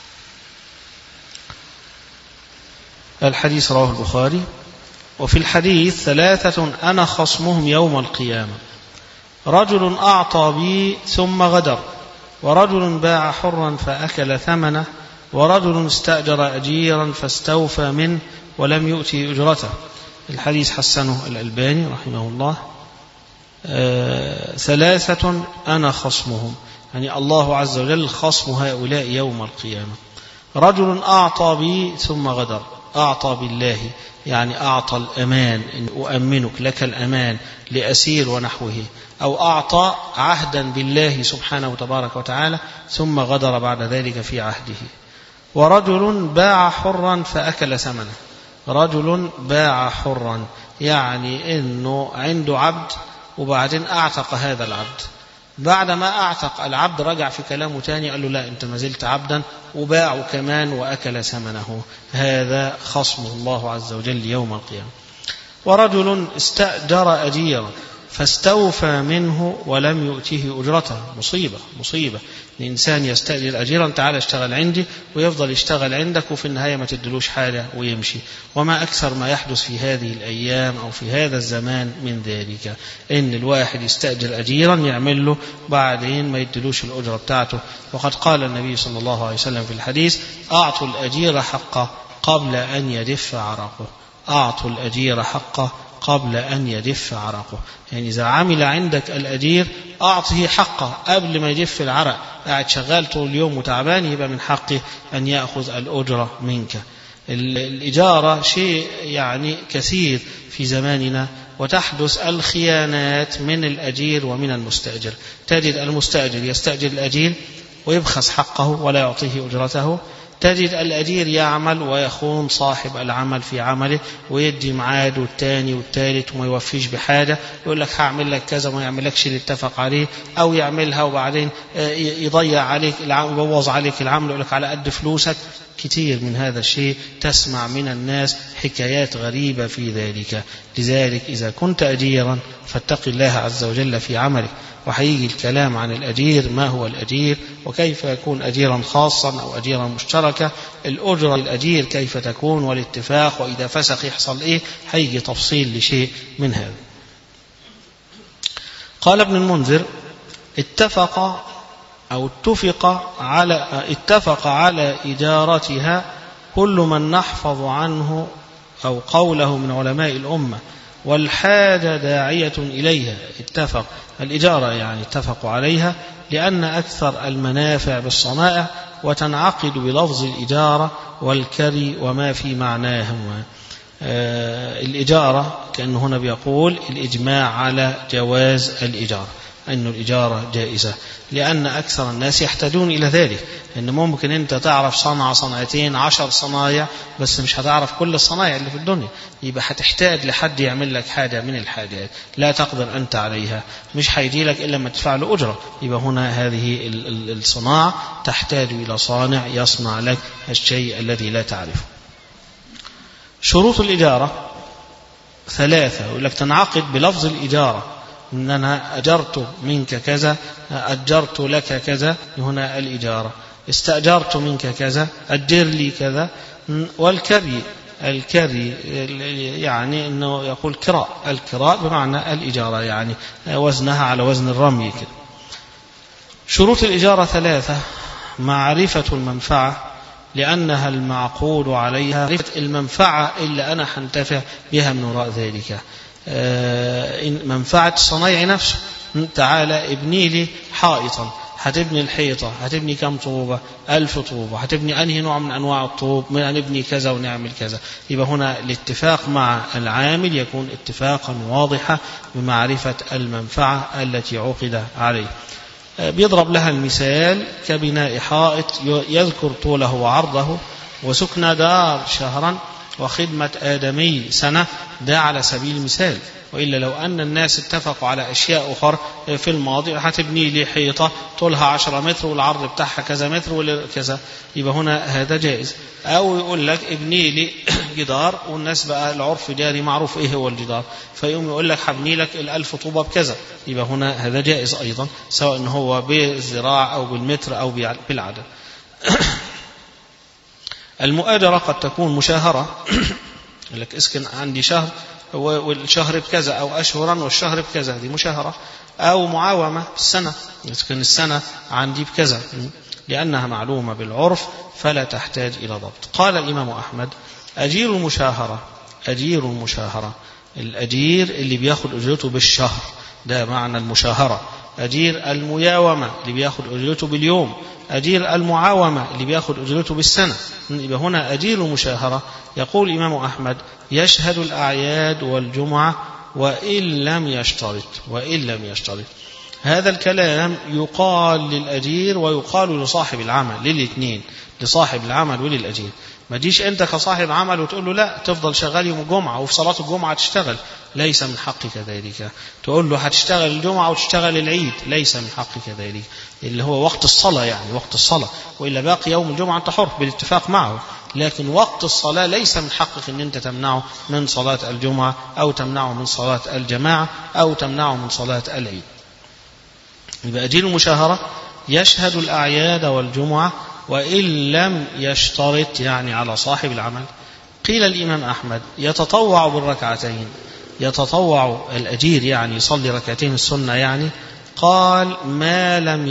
الحديث رواه البخاري. وفي الحديث 3 أنا خصمهم يوم القيامة: رجل أعطى بي ثم غدر، ورجل باع حرا فأكل ثمنه، ورجل استأجر أجيرا فاستوفى منه ولم يؤتي أجرته. الحديث حسنه الألباني رحمه الله. 3 أنا خصمهم، يعني الله عز وجل خصم هؤلاء يوم القيامة. رجل أعطى بي ثم غدر، أعطى بالله يعني أعطى الأمان، إن أؤمنك لك الأمان لأسير ونحوه، أو أعطى عهدا بالله سبحانه وتبارك وتعالى ثم غدر بعد ذلك في عهده. ورجل باع حرا فأكل ثمنه، رجل باع حرا يعني إنه عنده عبد وبعدين أعتق هذا العبد، بعدما أعتق العبد رجع في كلامه تاني قال له لا أنت ما زلت عبدا، وباعه كمان وأكل ثمنه. هذا خصمه الله عز وجل يوم القيامة. ورجل استأجر أجيرا فاستوفى منه ولم يؤته أجرته. مصيبة الإنسان يستأجر أجيرا، تعال اشتغل عندي، ويفضل يشتغل عندك وفي النهاية ما تدلوش حاجة ويمشي. وما أكثر ما يحدث في هذه الأيام أو في هذا الزمان من ذلك، إن الواحد يستأجر أجيرا يعمل له بعدين ما يدلوش الأجرة بتاعته. وقد قال النبي صلى الله عليه وسلم في الحديث: أعطوا الأجير حقه قبل أن يدف عرقه. أعطوا الأجير حقه قبل أن يدف عرقه، يعني إذا عمل عندك الأجير أعطه حقه قبل ما يدف العرق. قاعد شغال طول اليوم وتعبان، يبقى من حقه أن يأخذ الأجرة منك. الإجارة شيء يعني كثير في زماننا، وتحدث الخيانات من الأجير ومن المستأجر. تجد المستأجر يستأجر الأجير ويبخس حقه ولا يعطيه أجرته، تجد الأجير يعمل ويخون صاحب العمل في عمله، ويدي ميعاد والتاني والتالت وما يوفيش بحاجة، يقول لك هعمل لك كذا وما يعملكش اللي اتفق عليه، أو يعملها وبعدين يضيع عليك العمل، يبوظ عليك العمل، يقول لك على قد فلوسك. كتير من هذا الشيء تسمع من الناس حكايات غريبة في ذلك. لذلك إذا كنت أجيرا فاتق الله عز وجل في عملك. وحيجي الكلام عن الأجير، ما هو الأجير وكيف يكون أجيرا خاصا أو أجيرا مشتركا، الأجرة الأجير كيف تكون والاتفاق، وإذا فسخ يحصل إيه، حيجي تفصيل لشيء من هذا. قال ابن المنذر: اتفق على إدارتها كل من نحفظ عنه أو قوله من علماء الأمة والحاجة داعية إليها. اتفق الإجارة يعني اتفقوا عليها، لأن أكثر المنافع بالصنائع وتنعقد بلفظ الإجارة والكري وما في معناهما. الإجارة كأنه هنا بيقول الإجماع على جواز الإجارة، أن الإجارة جائزة، لأن أكثر الناس يحتاجون إلى ذلك. إن ممكن أنت تعرف صنعة صنعتين 10 صنايع، بس مش هتعرف كل الصنايع اللي في الدنيا، يبقى هتحتاج لحد يعمل لك حاجة من الحاجات لا تقدر أنت عليها، مش هيجي لك إلا ما تدفع له أجرة. يبقى هنا هذه الصناعة تحتاج إلى صانع يصنع لك الشيء الذي لا تعرفه. شروط الإجارة 3، يقول لك تنعقد بلفظ الإجارة، إن أنا أجرت منك كذا، أجرت لك كذا، هنا الإجارة. استأجرت منك كذا، أجر لي كذا. والكري، الكري يعني أنه يقول كراء، الكراء بمعنى الإجارة، يعني وزنها على وزن الرمي كده. شروط الإجارة 3: معرفة المنفعة، لأنها المعقود عليها، معرفة المنفعة اللي أنا هنتفع بها من وراء ذلك. منفعة الصنايع نفسه، تعالى ابني لي حائطا، هتبني الحيطة، هتبني كم طوبة؟ 1000 طوبة. هتبني أنهي نوع من أنواع الطوب؟ نبني كذا ونعمل كذا. يبقى هنا الاتفاق مع العامل يكون اتفاقا واضحا بمعرفة المنفعة التي عقد عليه. بيضرب لها المثال كبناء حائط يذكر طوله وعرضه، وسكن دار شهرا، وخدمة آدمي سنة، ده على سبيل المثال. وإلا لو أن الناس اتفقوا على أشياء أخرى في الماضي، هتبني لي حيطة طولها 10 متر والعرض بتاعها كذا متر وكذا، يبقى هنا هذا جائز. أو يقول لك ابني لي جدار، والناس بقى العرف جاري معروف إيه هو الجدار، فيقوم يقول لك هبني لك 1000 طوبة بكذا، يبقى هنا هذا جائز أيضا، سواء هو بالذراع أو بالمتر أو بالعدد. المؤاجرة قد تكون مشاهرة، يقول لك اسكن عندي شهر والشهر بكذا، أو أشهرا والشهر بكذا، دي مشاهرة. أو معاومة السنة، اسكن السنة عندي بكذا، لأنها معلومة بالعرف فلا تحتاج إلى ضبط. قال الإمام أحمد: أجير المشاهرة، الأجير اللي بياخد أجرته بالشهر، ده معنى المشاهرة. أجير المياومة اللي بياخد أجرته باليوم. أجير المعاومة اللي بياخد أجرته بالسنة. يبقى هنا أجير مشاهرة. يقول الإمام أحمد: يشهد الأعياد والجمعة وإن لم يشترط. هذا الكلام يقال للأجير ويقال لصاحب العمل، للاثنين، لصاحب العمل وللأجير. ما تجيش أنت كصاحب عمل وتقول له لا تفضل شغال يوم الجمعة وفي صلاة الجمعة تشتغل، ليس من حقك ذلك. تقول له هتشتغل الجمعة وتشتغل العيد، ليس من حقك ذلك، اللي هو وقت الصلاة، يعني وقت الصلاة، وإلا باقي يوم الجمعة أنت حر بالاتفاق معه، لكن وقت الصلاة ليس من حقك أن أنت تمنعه من صلاة الجمعة، أو تمنعه من صلاة الجماعة، أو تمنعه من صلاة العيد. يبقى أجير المشاهرة يشهد الأعياد والجمعة وإن لم يشترط، يعني على صاحب العمل. قيل الإمام أحمد: يتطوع بالركعتين، يتطوع الأجير يعني يصلي ركعتين السنة يعني. قال: ما لم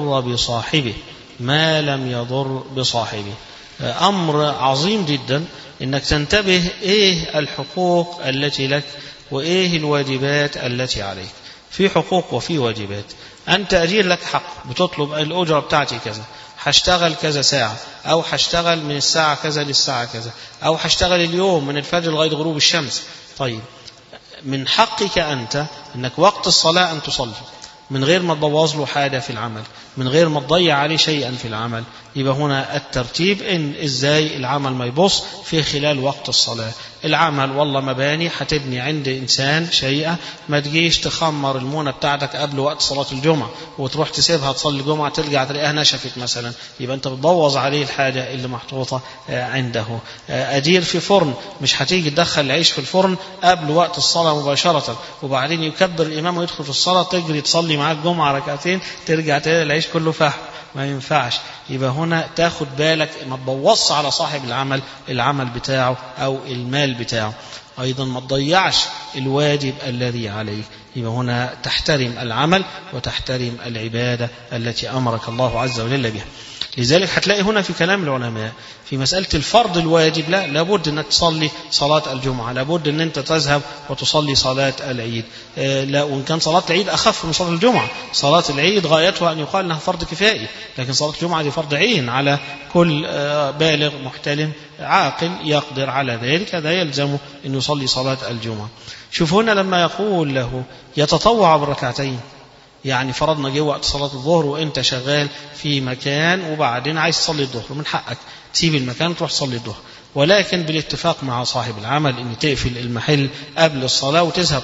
يضر بصاحبه. أمر عظيم جدا إنك تنتبه إيه الحقوق التي لك وإيه الواجبات التي عليك. في حقوق وفي واجبات. أنت أجير لك حق، بتطلب الأجرة بتاعتي كذا، هشتغل كذا ساعة، أو هشتغل من الساعة كذا للساعة كذا، أو هشتغل اليوم من الفجر لغاية غروب الشمس. طيب، من حقك أنت أنك وقت الصلاة أن تصلي، من غير ما تبوظ له حاجة في العمل، من غير ما تضيع عليه شيئا في العمل. يبقى هنا الترتيب إن إزاي العمل ما يبص في خلال وقت الصلاة. العمل والله مباني هتبني عند إنسان شيئا، ما تجيش تخمر المونة بتاعتك قبل وقت صلاة الجمعة وتروح تسيبها تصلي الجمعة ترجع تلاقيها نشفت مثلا، يبقى أنت بتبوظ عليه الحاجة اللي محطوطة عنده. أدير في فرن، مش هتيجي تدخل العيش في الفرن قبل وقت الصلاة مباشرة وبعدين يكبر الإمام ويدخل في الصلاة تجري تصلي معاه الجمعة ركعتين ترجع تلاقي العيش كله فحم، ما ينفعش. يبقى هنا تاخد بالك ما تبوظش على صاحب العمل بتاعه أو المال بتاعه. أيضا ما تضيعش الواجب الذي عليك. يبقى هنا تحترم العمل وتحترم العبادة التي أمرك الله عز وجل بها. لذلك هتلاقي هنا في كلام العلماء في مسألة الفرض الواجب لا، لابد أنك تصلي صلاة الجمعة، لابد أن أنت تذهب وتصلي صلاة العيد. لا، وإن كان صلاة العيد أخف من صلاة الجمعة. صلاة العيد غايتها أن يقال أنها فرض كفائي، لكن صلاة الجمعة دي فرض عين على كل بالغ محتلم عاقل يقدر على ذلك، هذا يلزمه أن يصلي صلاة الجمعة. شوف هنا لما يقول له يتطوع بركعتين، يعني فرضنا جه وقت صلاة الظهر وانت شغال في مكان وبعدين عايز تصلي الظهر، من حقك تسيب المكان تروح تصلي الظهر، ولكن بالاتفاق مع صاحب العمل ان تقفل المحل قبل الصلاة وتذهب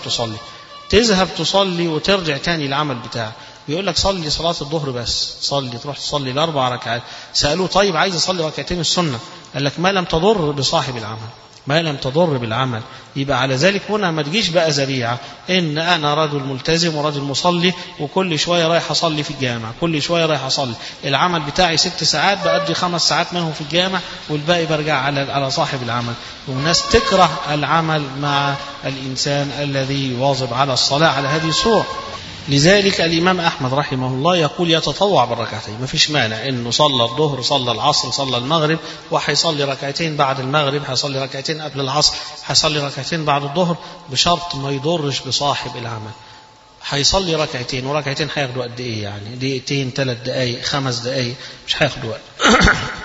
تصلي وترجع تاني العمل بتاعك. بيقول لك صلي صلاة الظهر بس، تروح تصلي ال4 ركعات. سألوه طيب عايز اصلي ركعتين السنة، قال لك ما لم تضر بصاحب العمل، ما لم تضر بالعمل. يبقى على ذلك هنا ما تجيش بقى ذريعة ان انا رجل ملتزم ورجل مصلي وكل شوية رايح اصلي في الجامع، كل شوية رايح اصلي، العمل بتاعي 6 ساعات بقضي 5 ساعات منهم في الجامع والباقي برجع على صاحب العمل. والناس تكره العمل مع الانسان الذي يواظب على الصلاة على هذه الصورة. لذلك الإمام أحمد رحمه الله يقول يتطوع بالركعتين، ما فيش مانع إنه صلى الظهر صلى العصر صلى المغرب وحيصلي ركعتين بعد المغرب، حيصلي ركعتين قبل العصر، حيصلي ركعتين بعد الظهر، بشرط ما يضرش بصاحب العمل. حيصلي ركعتين وركعتين هياخدوا قد إيه؟ يعني دقيقتين 3 دقايق 5 دقايق، مش هياخدوا وقت.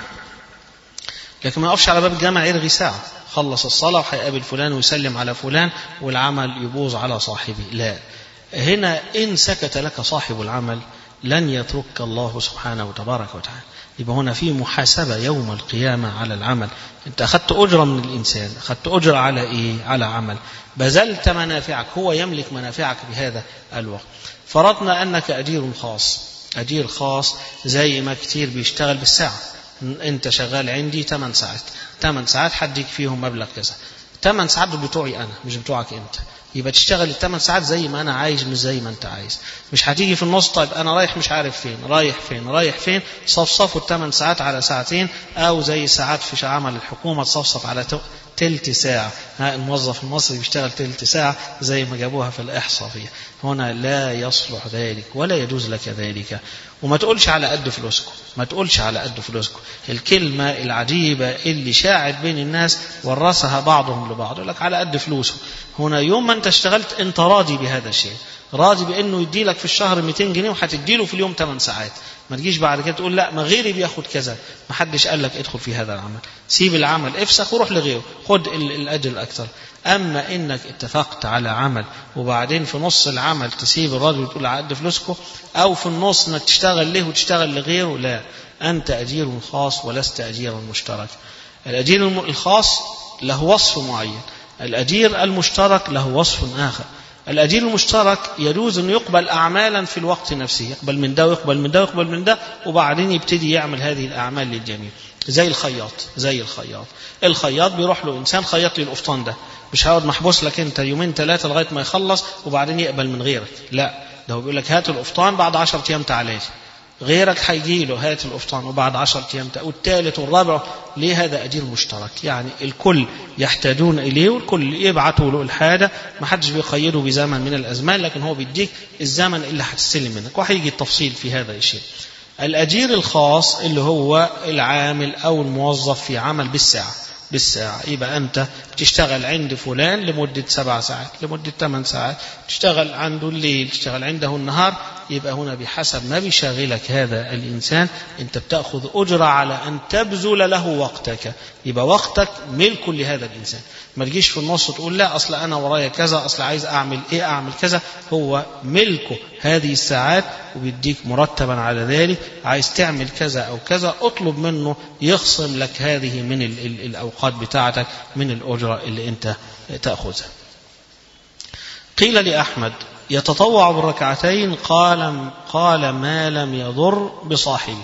لكن ما يقفش على باب الجامع يرغي ساعة، خلص الصلاة وهيقابل فلان ويسلم على فلان والعمل يبوظ على صاحبه. لا، هنا إن سكت لك صاحب العمل لن يترك الله سبحانه وتبارك وتعالى. يبقى هنا في محاسبة يوم القيامة على العمل. أنت أخذت أجرة من الإنسان، أخذت أجرة على إيه؟ على عمل، بذلت منافعك، هو يملك منافعك بهذا الوقت. فرضنا أنك أجير خاص زي ما كتير بيشتغل بالساعة. أنت شغال عندي 8 ساعات حديك فيهم مبلغ كذا، 8 ساعات بتوعي أنا مش بتوعك أنت. يبقى تشتغل ال8 ساعات زي ما أنا عايز مش زي ما أنت عايز. مش هتيجي في النص طيب أنا رايح مش عارف فين، رايح فين، صفصفوا ال8 ساعات على ساعتين، أو زي ساعات في عمل الحكومة تصفصف على تلت ساعة. الموظف المصري بيشتغل تلت ساعة زي ما جابوها في الإحصاء فيها. هنا لا يصلح ذلك ولا يجوز لك ذلك. وما تقولش على قد فلوسكم، الكلمة العجيبة اللي شاعت بين الناس ورثها بعضهم لبعض، يقول لك على قد فلوسه. هنا يوم ما انت اشتغلت انت راضي بهذا الشيء، راضي بانه يديلك في الشهر 200 جنيه وهتديله في اليوم 8 ساعات. ما تجيش بعد كده تقول لا ما غيري بياخد كذا، ما حدش قال لك ادخل في هذا العمل، سيب العمل افسخ وروح لغيره، خد الاجر الاكثر. اما انك اتفقت على عمل وبعدين في نص العمل تسيب الراجل وتقول على قد فلوسكم، او في النص انك تشتغل له وتشتغل لغيره، لا، انت اجير خاص ولست اجيرا مشترك. الاجير الخاص له وصف معين، الاجير المشترك له وصف اخر. الأجير المشترك يجوز أن يقبل أعمالا في الوقت نفسه، يقبل من ده ويقبل من ده ويقبل من ده، وبعدين يبتدي يعمل هذه الأعمال للجميع. زي الخياط بيروح له إنسان خيط لي القفطان ده، مش هيقعد محبوس لك أنت 2 3 لغاية ما يخلص وبعدين يقبل من غيرك، لا، ده هو بيقول لك هات القفطان بعد 10 أيام تعالى، غيرك هيجي له هات القفطان وبعد 10 أيام والثالث والرابع. ليه؟ هذا أجير مشترك، يعني الكل يحتاجون إليه والكل يبعثوا له الحاجة، ما حدش بيقيده بزمن من الأزمان، لكن هو بيديك الزمن اللي هتستلم منك، وهيجي التفصيل في هذا الشيء. الأجير الخاص اللي هو العامل أو الموظف في عمل بالساعة، يبقى أنت تشتغل عند فلان لمدة 7 ساعات، لمدة 8 ساعات، تشتغل عنده الليل، تشتغل عنده النهار، يبقى هنا بحسب ما بيشغلك هذا الإنسان أنت بتأخذ أجرة على أن تبذل له وقتك. يبقى وقتك ملك لهذا الإنسان، ما تجيش في النص تقول لا أصل أنا ورايا كذا، أصل عايز أعمل إيه أعمل كذا. هو ملكه هذه الساعات وبيديك مرتبا على ذلك. عايز تعمل كذا أو كذا اطلب منه يخصم لك هذه من الأوقات بتاعتك من الأجرة اللي أنت تأخذها. قيل لأحمد يتطوع بالركعتين، قال ما لم يضر بصاحبه.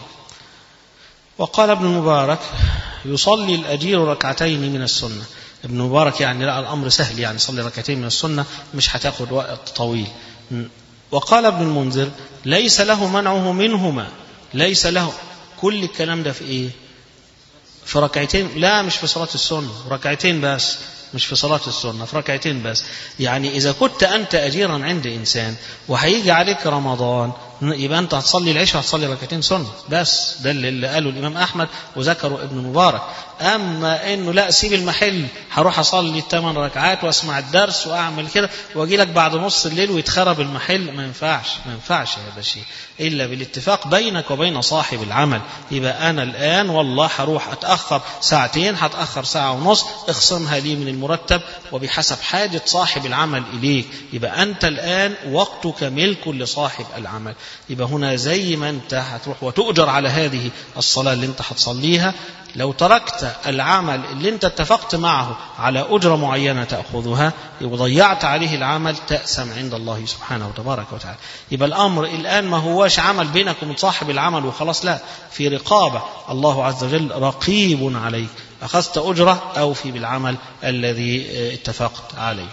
وقال ابن المبارك يصلي الأجير ركعتين من السنة. ابن المبارك يعني لا الأمر سهل، يعني صلي ركعتين من السنة مش هتاخد وقت طويل. وقال ابن المنذر ليس له منعه منهما، ليس له. كل الكلام ده في إيه؟ في ركعتين؟ لا مش في صلاة السنة، ركعتين بس، مش في صلاة السنة، في ركعتين بس. يعني إذا كنت أنت أجيرا عند إنسان وهيجي عليك رمضان يبقى أنت هتصلي العشاء هتصلي ركعتين سنة بس. ده اللي قاله الإمام أحمد وذكره ابن مبارك. أما إنه لا سيب المحل هروح أصلي 8 ركعات وأسمع الدرس وأعمل كده وأجي لك بعد نص الليل ويتخرب المحل، ما ينفعش هذا الشيء إلا بالاتفاق بينك وبين صاحب العمل. يبقى أنا الآن والله هروح أتأخر ساعتين، هتأخر ساعة ونص، اخصمها لي من المرتب وبحسب حاجة صاحب العمل إليك. يبقى أنت الآن وقتك ملك لصاحب العمل. يبقى هنا زي ما أنت هتروح وتؤجر على هذه الصلاة اللي أنت هتصليها، لو تركت العمل اللي أنت اتفقت معه على أجرة معينة تأخذها وضيعت عليه العمل تأسم عند الله سبحانه وتبارك وتعالى. يبقى الأمر الآن ما هوش عمل بينك وبين صاحب العمل وخلاص، لا، في رقابة، الله عز وجل رقيب عليك، أخذت أجرة أو في بالعمل الذي اتفقت عليه.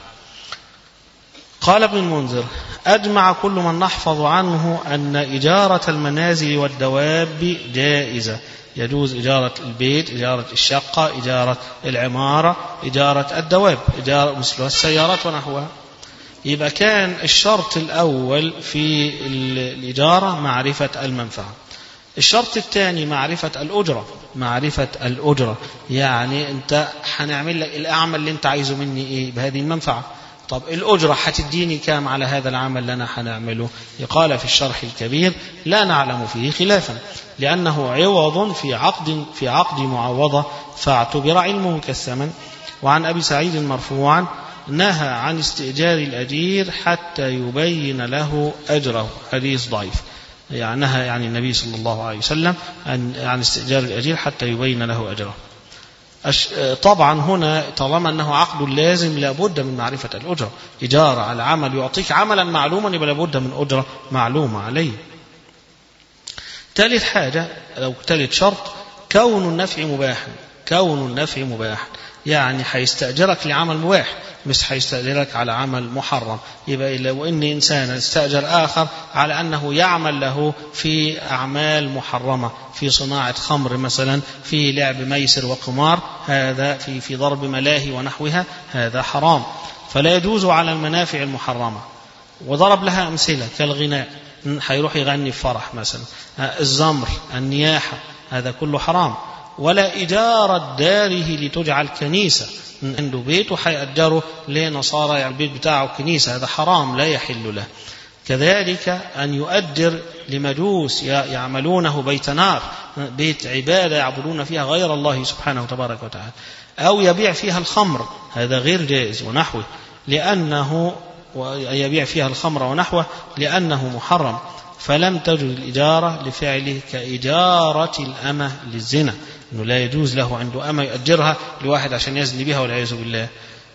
قال ابن المنذر أجمع كل من نحفظ عنه أن إجارة المنازل والدواب جائزة، يجوز إجارة البيت، إجارة الشقة، إجارة العمارة، إجارة الدواب، إجارة مثل السيارات ونحوها. يبقى كان الشرط الأول في الإجارة معرفة المنفعة. الشرط الثاني معرفة الأجرة، يعني أنت هنعمل لك الأعمال اللي أنت عايزه مني إيه بهذه المنفعة. طب الأجرة هتديني كام على هذا العمل اللي أنا هنعمله؟ يقال في الشرح الكبير لا نعلم فيه خلافا، لأنه عوض في عقد معوضة فاعتبر علمه كالثمن. وعن أبي سعيد مرفوعا نهى عن استئجار الأجير حتى يبين له أجره، حديث ضعيف. يعني نهى يعني النبي صلى الله عليه وسلم عن استئجار الأجير حتى يبين له أجره. طبعا هنا طالما أنه عقد لازم لابد من معرفة الأجرة. إجارة على عمل يعطيك عملا معلوما يبقى لابد من أجرة معلومة عليه. ثالث حاجة أو ثالث شرط كون النفع مباحا، يعني هيستأجرك لعمل مباح مش هيستأجرك على عمل محرم. يبقى لو إن إنسانا استأجر آخر على أنه يعمل له في أعمال محرمة، في صناعة خمر مثلا، في لعب ميسر وقمار، هذا في ضرب ملاهي ونحوها، هذا حرام، فلا يجوز على المنافع المحرمة. وضرب لها أمثلة كالغناء، هيروح يغني في فرح مثلا، الزمر، النياحة، هذا كله حرام. ولا إجارة داره لتجعل كنيسة، عنده بيت وحيأجره لنصارى يعني البيت بتاعه كنيسة، هذا حرام لا يحل له. كذلك أن يؤجر لمجوس يعملونه بيت نار، بيت عبادة يعبدون فيها غير الله سبحانه وتبارك وتعالى، أو يبيع فيها الخمر، هذا غير جائز ونحوه، لأنه يبيع فيها الخمر ونحوه لأنه محرم، فلم تجد الإجارة لفعله كإجارة الأمة للزنا، أنه لا يجوز له عنده أمة يؤجرها لواحد عشان يزني بها والعياذ بالله.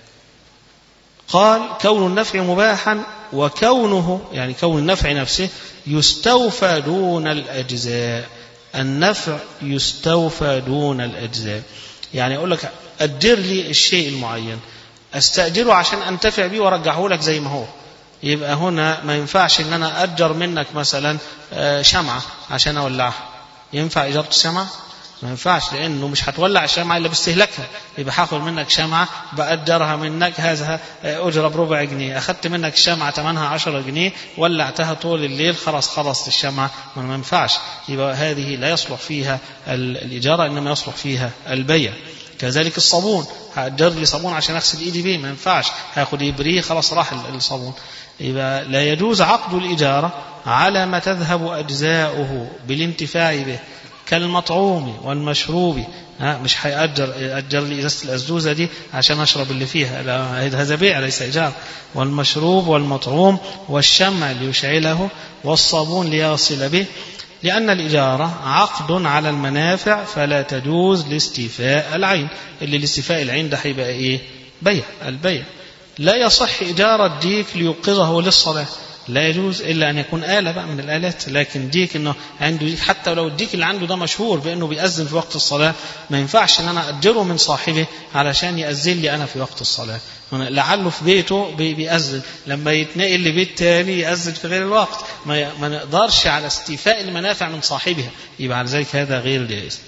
قال كون النفع مباحا، وكونه يعني كون النفع نفسه يستوفى دون الأجزاء، النفع يستوفى دون الأجزاء، يعني أقول لك أجر لي الشيء المعين، أستأجره عشان أنتفع به وأرجعه لك زي ما هو. يبقى هنا ما ينفعش إن أنا أجر منك مثلا شمعة عشان أولعها، ينفع إجارة الشمعة؟ ما ينفعش، لأنه مش هتولع الشمعة إلا باستهلاكها. يبقى هاخد منك شمعة بأجرها منك، هذا أجرة بربع جنيه، أخذت منك الشمعة ثمنها 10 جنيه، ولعتها طول الليل، خلصت الشمعة، ما ينفعش. يبقى هذه لا يصلح فيها الإجارة، إنما يصلح فيها البيع. كذلك الصابون، هأجر لي صابون عشان أغسل إيدي بيه، ما ينفعش، هاخد إبريه خلاص راح الصابون. يبقى لا يجوز عقد الإجارة على ما تذهب أجزاؤه بالانتفاع به كالمطعوم والمشروب. مش هيأجر لي إزازة الأزوزة دي عشان أشرب اللي فيها، هذا بيع ليس إيجار. والمشروب والمطعوم والشمع ليشعله والصابون ليغسل به، لأن الإجارة عقد على المنافع فلا تجوز لاستيفاء العين. اللي لاستيفاء العين ده هيبقى إيه؟ بيع. البيع لا يصح إجارة ديك ليوقظه للصلاة، لا يجوز إلا أن يكون آلة بقى من الآلات. لكن ديك إنه عنده ديك، حتى لو الديك اللي عنده ده مشهور بأنه بيأذن في وقت الصلاة، ما ينفعش إن أنا أجره من صاحبه علشان يأذن لي أنا في وقت الصلاة. لعله في بيته بيأذن، لما يتنقل لبيت تاني يأذن في غير الوقت. ما نقدرش على استيفاء المنافع من صاحبها، يبقى على ذلك هذا غير جائز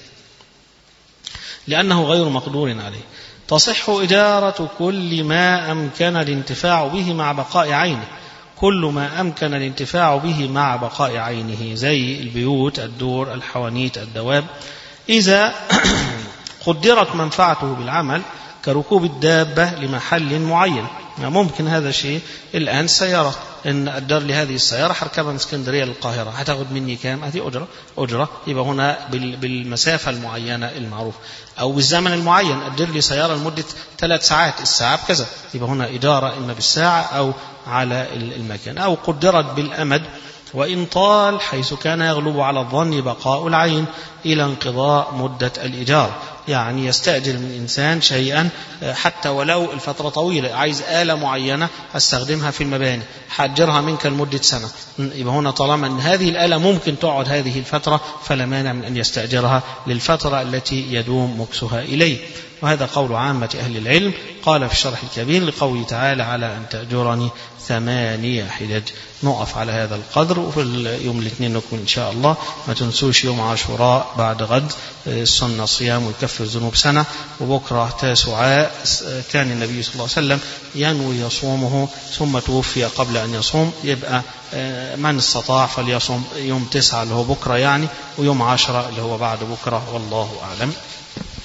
لأنه غير مقدور عليه. تصح إجارة كل ما أمكن الانتفاع به مع بقاء عينه، كل ما أمكن الانتفاع به مع بقاء عينه، زي البيوت، الدور، الحوانيت، الدواب، إذا قدرت منفعته بالعمل كركوب الدابة لمحل معين. ممكن هذا شيء. الآن سيارة، إن أدر لي هذه السيارة هركبها من اسكندرية للقاهرة، هتاخد مني كام؟ هذه أجرة. يبقى هنا بالمسافة المعينة المعروف، أو بالزمن المعين، أدر لي سيارة لمدة 3 ساعات، الساعة بكذا، يبقى هنا إجارة إما بالساعة أو على المكان. أو قدرت بالأمد وإن طال، حيث كان يغلب على الظن بقاء العين إلى انقضاء مدة الإجارة. يعني يستأجر من إنسان شيئا حتى ولو الفترة طويلة، عايز آلة معينة أستخدمها في المباني، حأجرها منك لمدة سنة، يبقى هنا طالما أن هذه الآلة ممكن تقعد هذه الفترة فلا مانع من أن يستأجرها للفترة التي يدوم مكسها إليه. وهذا قول عامة أهل العلم. قال في الشرح الكبير لقوله تعالى على أن تأجرني 8 حجج. نقف على هذا القدر، وفي يوم الاثنين نكمل إن شاء الله. ما تنسوش يوم عاشوراء بعد غد السنة صيام ويكفر الذنوب سنة، وبكرة تاسعاء كان النبي صلى الله عليه وسلم ينوي يصومه ثم توفي قبل أن يصوم. يبقى من استطاع فليصوم يوم 9 اللي هو بكرة يعني، ويوم 10 اللي هو بعد بكرة، والله أعلم.